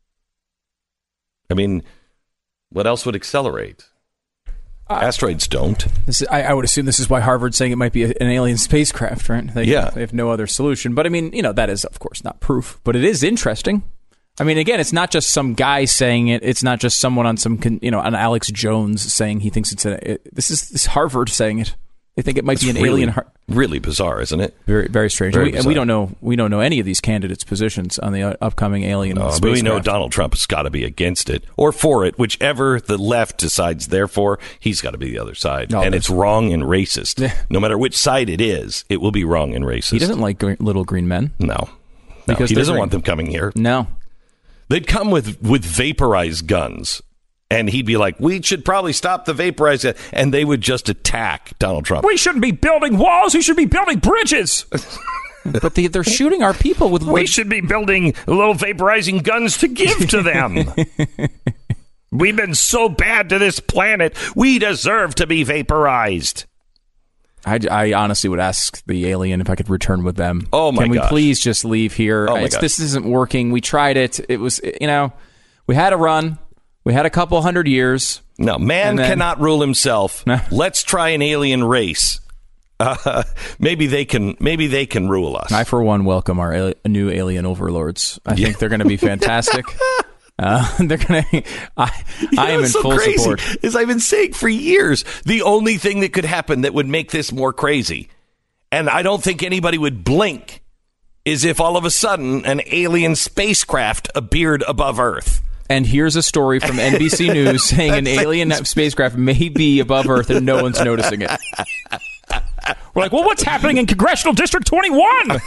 I mean, what else would accelerate? Asteroids don't. I would assume this is why Harvard's saying it might be an alien spacecraft, right? They have no other solution. But I mean, that is, of course, not proof. But it is interesting. I mean, again, it's not just some guy saying it. It's not just someone on on Alex Jones saying he thinks this is Harvard saying it. They think it might be an alien. Really bizarre, isn't it? Very, very strange. And we don't know any of these candidates' positions on the upcoming alien spacecraft. But we know Donald Trump has got to be against it or for it, whichever the left decides. Therefore, he's got to be the other side, and it's wrong and racist. No matter which side it is, it will be wrong and racist. He doesn't like little green men. No, because he doesn't want them coming here. No, they'd come with vaporized guns. And he'd be like, we should probably stop the vaporized gun. And they would just attack Donald Trump. We shouldn't be building walls. We should be building bridges. But they're shooting our people with... We should be building little vaporizing guns to give to them. We've been so bad to this planet. We deserve to be vaporized. I honestly would ask the alien if I could return with them. Oh, my God. Can we please just leave here? This isn't working. We tried it. It was, we had a run. We had a couple hundred years. No, man cannot rule himself. Let's try an alien race. Maybe they can rule us. I, for one, welcome our new alien overlords. I think they're going to be fantastic. They're going to. I am in full support. As I've been saying for years, the only thing that could happen that would make this more crazy, and I don't think anybody would blink, is if all of a sudden an alien spacecraft appeared above Earth. And here's a story from NBC News saying an alien spacecraft may be above Earth and no one's noticing it. We're like, well, what's happening in Congressional District 21?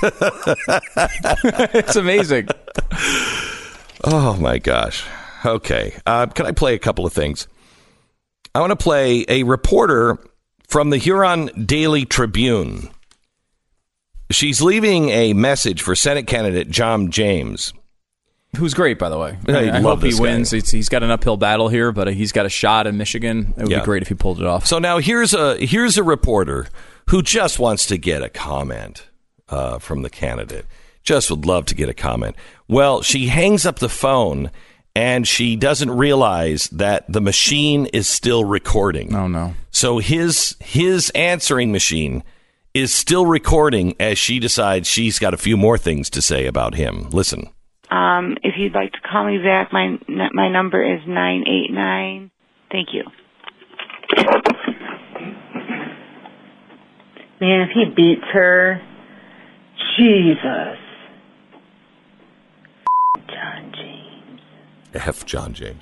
It's amazing. Oh, my gosh. Okay. Can I play a couple of things? I want to play a reporter from the Huron Daily Tribune. She's leaving a message for Senate candidate John James. Who's great, by the way. I hope he wins. He's got an uphill battle here, but he's got a shot in Michigan. It would be great if he pulled it off. So now here's a reporter who just wants to get a comment from the candidate. Just would love to get a comment. Well, she hangs up the phone, and she doesn't realize that the machine is still recording. Oh, no. So his answering machine is still recording as she decides she's got a few more things to say about him. Listen. If you'd like to call me back, my number is 989. Thank you. Man, if he beats her, Jesus. John James. F. John James.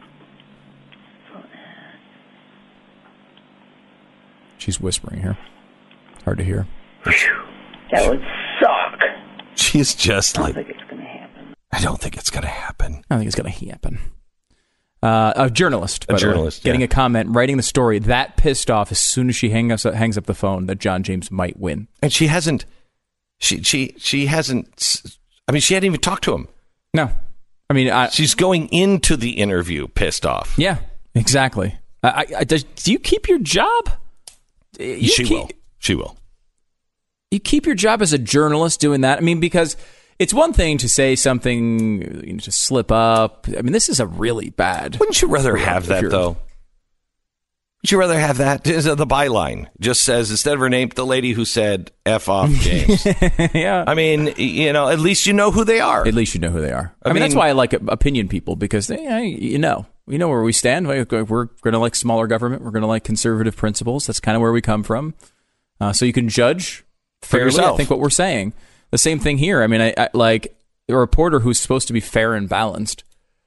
She's whispering here. Hard to hear. That would suck. She's just like... I don't think it's going to happen. I don't think it's going to happen. I think it's going to happen. A journalist, getting yeah. a comment, writing the story, that pissed off as soon as she hangs up the phone that John James might win. And she hasn't, she hasn't, I mean, she hadn't even talked to him. No. I mean, she's going into the interview pissed off. Yeah, exactly. Do you keep your job? She will. You keep your job as a journalist doing that? I mean, because it's one thing to say something, to slip up. I mean, this is a really bad. Wouldn't you rather have that, though? Would you rather have that? The byline just says, instead of her name, the lady who said, F off, James. Yeah. I mean, at least you know who they are. At least you know who they are. I mean, that's why I like opinion people, because we know where we stand. We're going to like smaller government. We're going to like conservative principles. That's kind of where we come from. So you can judge fairly, yourself. I think, what we're saying. The same thing here. I mean, I like a reporter who's supposed to be fair and balanced.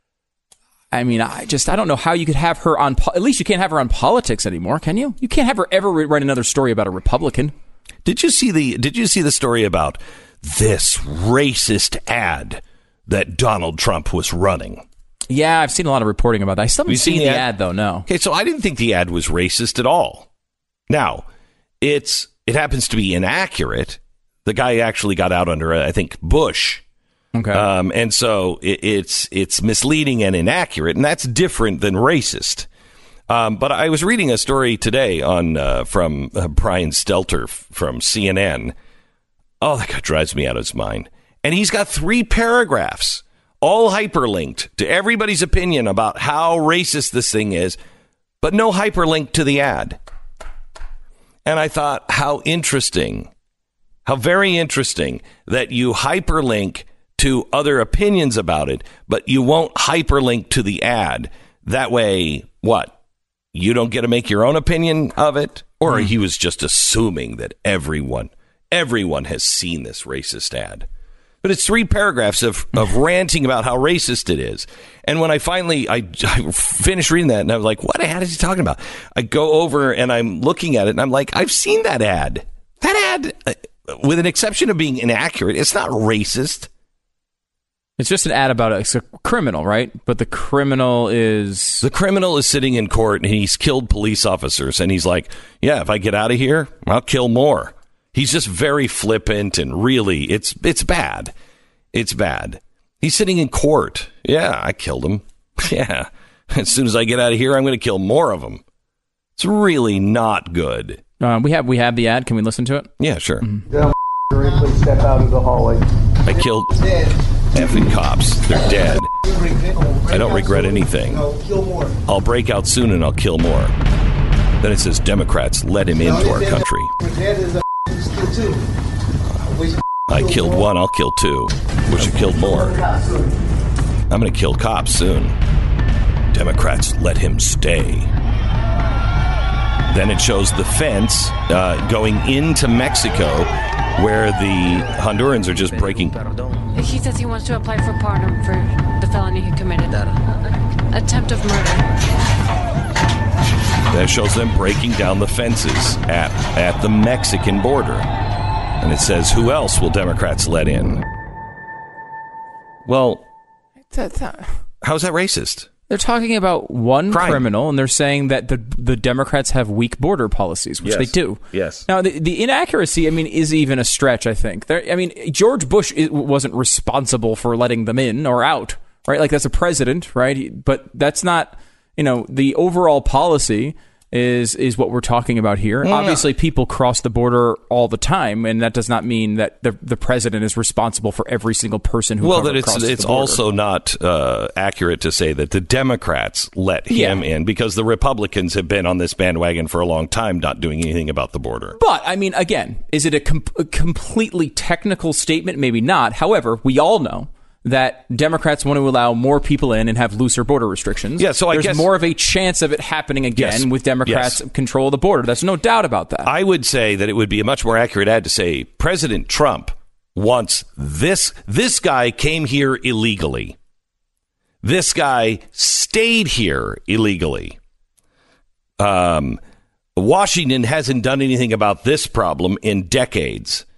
I mean, I don't know how you could have her on. At least you can't have her on politics anymore, can you? You can't have her ever write another story about a Republican. Did you see the story about this racist ad that Donald Trump was running? Yeah, I've seen a lot of reporting about that. I still haven't seen the ad, though. No. Okay, so I didn't think the ad was racist at all. Now, it happens to be inaccurate. The guy actually got out under, I think, Bush. Okay. And so it's misleading and inaccurate, and that's different than racist. But I was reading a story today from Brian Stelter from CNN. Oh, that guy drives me out of his mind. And he's got 3 paragraphs, all hyperlinked to everybody's opinion about how racist this thing is, but no hyperlink to the ad. And I thought, how interesting, how very interesting that you hyperlink to other opinions about it, but you won't hyperlink to the ad. That way, what? You don't get to make your own opinion of it? Or he was just assuming that everyone has seen this racist ad. But it's 3 paragraphs of ranting about how racist it is. And when I finished reading that, and I was like, what ad is he talking about? I go over and I'm looking at it, and I'm like, I've seen that ad. That ad, with an exception of being inaccurate, it's not racist. It's just an ad about a criminal, right? But the criminal is sitting in court, and he's killed police officers, and he's like, yeah, if I get out of here, I'll kill more. He's just very flippant, and really, it's bad. It's bad. He's sitting in court. Yeah, I killed him. Yeah. As soon as I get out of here, I'm going to kill more of them. It's really not good. We have the ad. Can we listen to it? Yeah, sure. Please step out of the hallway. I killed effing cops. They're dead. I don't regret anything. I'll break out soon and I'll kill more. Then it says, Democrats, let him into our country. I killed 1, I'll kill 2. Wish I killed more. I'm going to kill cops soon. Democrats, let him stay. Then it shows the fence going into Mexico, where the Hondurans are just breaking. He says he wants to apply for pardon for the felony he committed. Attempt of murder. That shows them breaking down the fences at the Mexican border. And it says, who else will Democrats let in? Well, how's that racist? They're talking about one criminal, and they're saying that the Democrats have weak border policies, which they do. Yes. Now, the inaccuracy, I mean, is even a stretch, I think. George Bush wasn't responsible for letting them in or out, right? Like, that's a president, right? But that's not, the overall policy is what we're talking about here. No. Obviously, people cross the border all the time, and that does not mean that the president is responsible for every single person who crosses the border. It's also not accurate to say that the Democrats let him in, because the Republicans have been on this bandwagon for a long time, not doing anything about the border. But, I mean, again, is it a completely technical statement? Maybe not. However, we all know that Democrats want to allow more people in and have looser border restrictions. Yeah, so I guess guess more of a chance of it happening again with Democrats control of the border. There's no doubt about that. I would say that it would be a much more accurate ad to say President Trump wants this guy came here illegally. This guy stayed here illegally. Washington hasn't done anything about this problem in decades.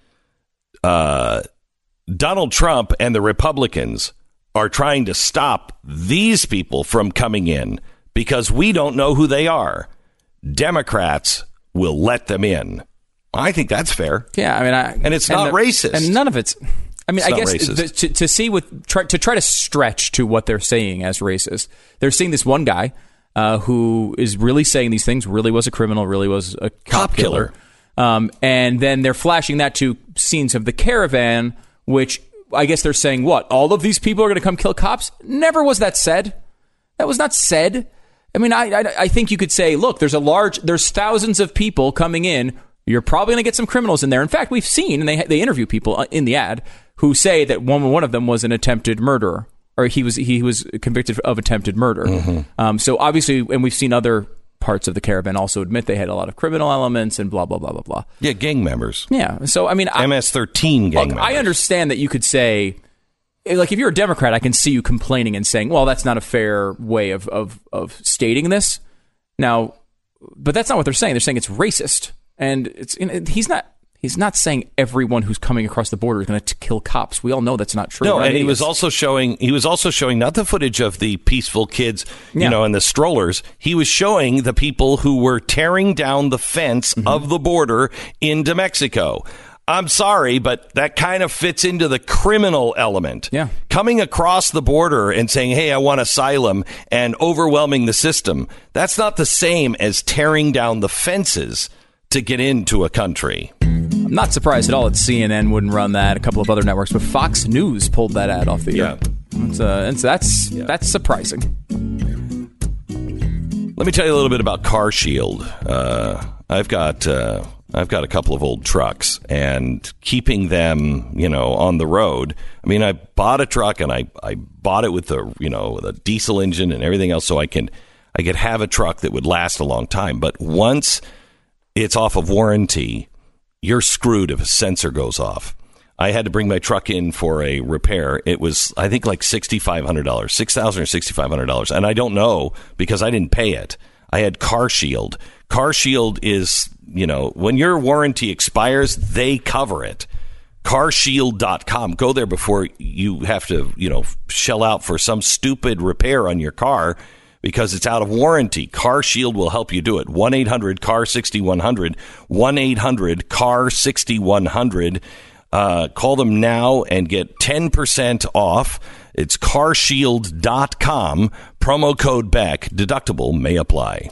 Donald Trump and the Republicans are trying to stop these people from coming in because we don't know who they are. Democrats will let them in. I think that's fair. Yeah, I mean, and it's not racist. And none of it's. I mean, I guess to see try to stretch to what they're saying as racist. They're seeing this one guy who is really saying these things. Really was a criminal. Really was a cop killer. And then they're flashing that to scenes of the caravan, which I guess they're saying what? All of these people are going to come kill cops? Never was that said. That was not said. I mean, I think you could say, look, there's thousands of people coming in. You're probably going to get some criminals in there. In fact, we've seen, and they interview people in the ad who say that one of them was an attempted murderer, or he was convicted of attempted murder. Mm-hmm. So obviously, and we've seen other parts of the caravan also admit they had a lot of criminal elements and blah, blah, blah, blah, blah. Yeah, gang members. Yeah. So, I mean, MS-13 gang members. I understand that you could say, like, if you're a Democrat, I can see you complaining and saying, well, that's not a fair way of stating this. Now, but that's not what they're saying. They're saying it's racist. And he's not saying everyone who's coming across the border is going to kill cops. We all know that's not true. No, right? and he was also showing not the footage of the peaceful kids, and the strollers. He was showing the people who were tearing down the fence of the border into Mexico. I'm sorry, but that kind of fits into the criminal element. Yeah. Coming across the border and saying, hey, I want asylum, and overwhelming the system. That's not the same as tearing down the fences to get into a country. I'm not surprised at all that CNN wouldn't run that. A couple of other networks, but Fox News pulled that ad off the air. That's surprising. Let me tell you a little bit about Car Shield. I've got a couple of old trucks, and keeping them, on the road. I mean, I bought a truck, and I bought it with the diesel engine and everything else, so I could have a truck that would last a long time. But once it's off of warranty, you're screwed if a sensor goes off. I had to bring my truck in for a repair. It was, I think, like $6,500, $6,000 or $6,500. And I don't know because I didn't pay it. I had Car Shield. Car Shield is, when your warranty expires, they cover it. Carshield.com. Go there before you have to, shell out for some stupid repair on your car because it's out of warranty. Car Shield will help you do it. 1-800-CAR-6100. 1-800-CAR-6100. Call them now and get 10% off. It's carshield.com. Promo code Beck. Deductible may apply.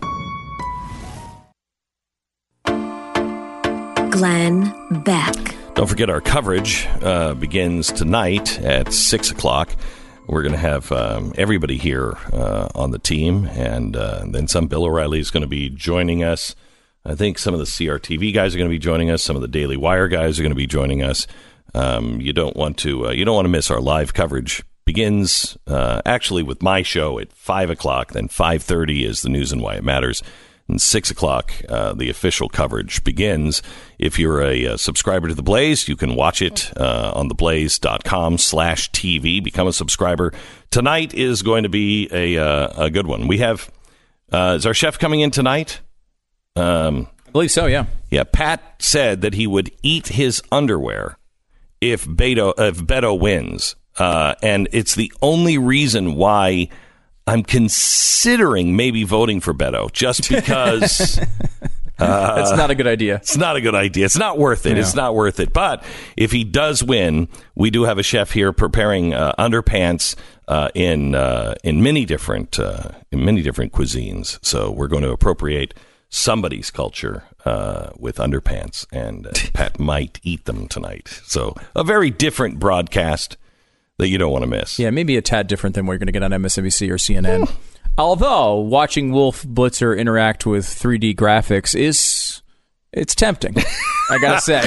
Glenn Beck. Don't forget our coverage begins tonight at 6 o'clock. We're going to have everybody here on the team, and then some. Bill O'Reilly is going to be joining us. I think some of the CRTV guys are going to be joining us. Some of the Daily Wire guys are going to be joining us. You don't want to miss our live coverage. Begins actually with my show at 5 o'clock. Then 5:30 is the news and why it matters. And 6 o'clock, the official coverage begins. If you're a subscriber to The Blaze, you can watch it on theblaze.com/TV. Become a subscriber. Tonight is going to be a good one. We have, is our chef coming in tonight? I believe so, yeah. Yeah, Pat said that he would eat his underwear if Beto wins. And it's the only reason why I'm considering maybe voting for Beto, just because. It's not a good idea. It's not a good idea. It's not worth it. Yeah. It's not worth it. But if he does win, we do have a chef here preparing underpants in many different cuisines. So we're going to appropriate somebody's culture with underpants, and Pat might eat them tonight. So a very different broadcast that you don't want to miss. Yeah, maybe a tad different than what you're going to get on MSNBC or CNN. Although watching Wolf Blitzer interact with 3D graphics it's tempting. I gotta say,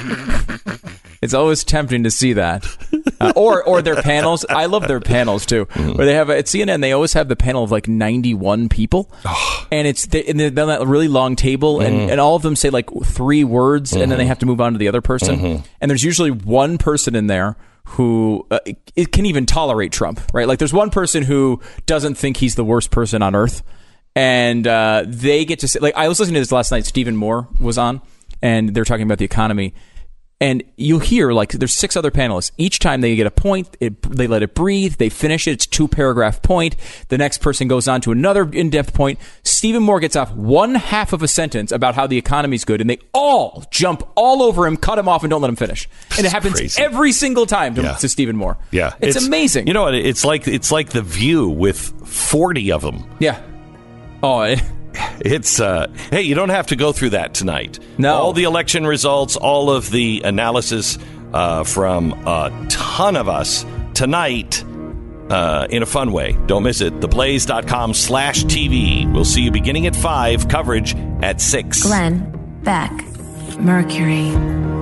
it's always tempting to see that. Or their panels. I love their panels too. Where they have at CNN, they always have the panel of like 91 people, and they're on that really long table, and all of them say like 3 words, and then they have to move on to the other person. And there's usually one person in there who it can even tolerate Trump, right? Like there's one person who doesn't think he's the worst person on earth, and they get to say, like, I was listening to this last night. Stephen Moore was on, and they're talking about the economy. And you'll hear, like, there's 6 other panelists. Each time they get a point, they let it breathe. They finish it. It's 2-paragraph point. The next person goes on to another in-depth point. Stephen Moore gets off one half of a sentence about how the economy's good, and they all jump all over him, cut him off, and don't let him finish. And it happens every single time to Stephen Moore. Yeah. It's amazing. You know what? It's like The View with 40 of them. Yeah. Oh, it's hey, you don't have to go through that tonight. No. All the election results, all of the analysis, from a ton of us tonight in a fun way. Don't miss it. theblaze.com/TV. We'll see you beginning at 5, coverage at 6. Glenn Beck, Mercury.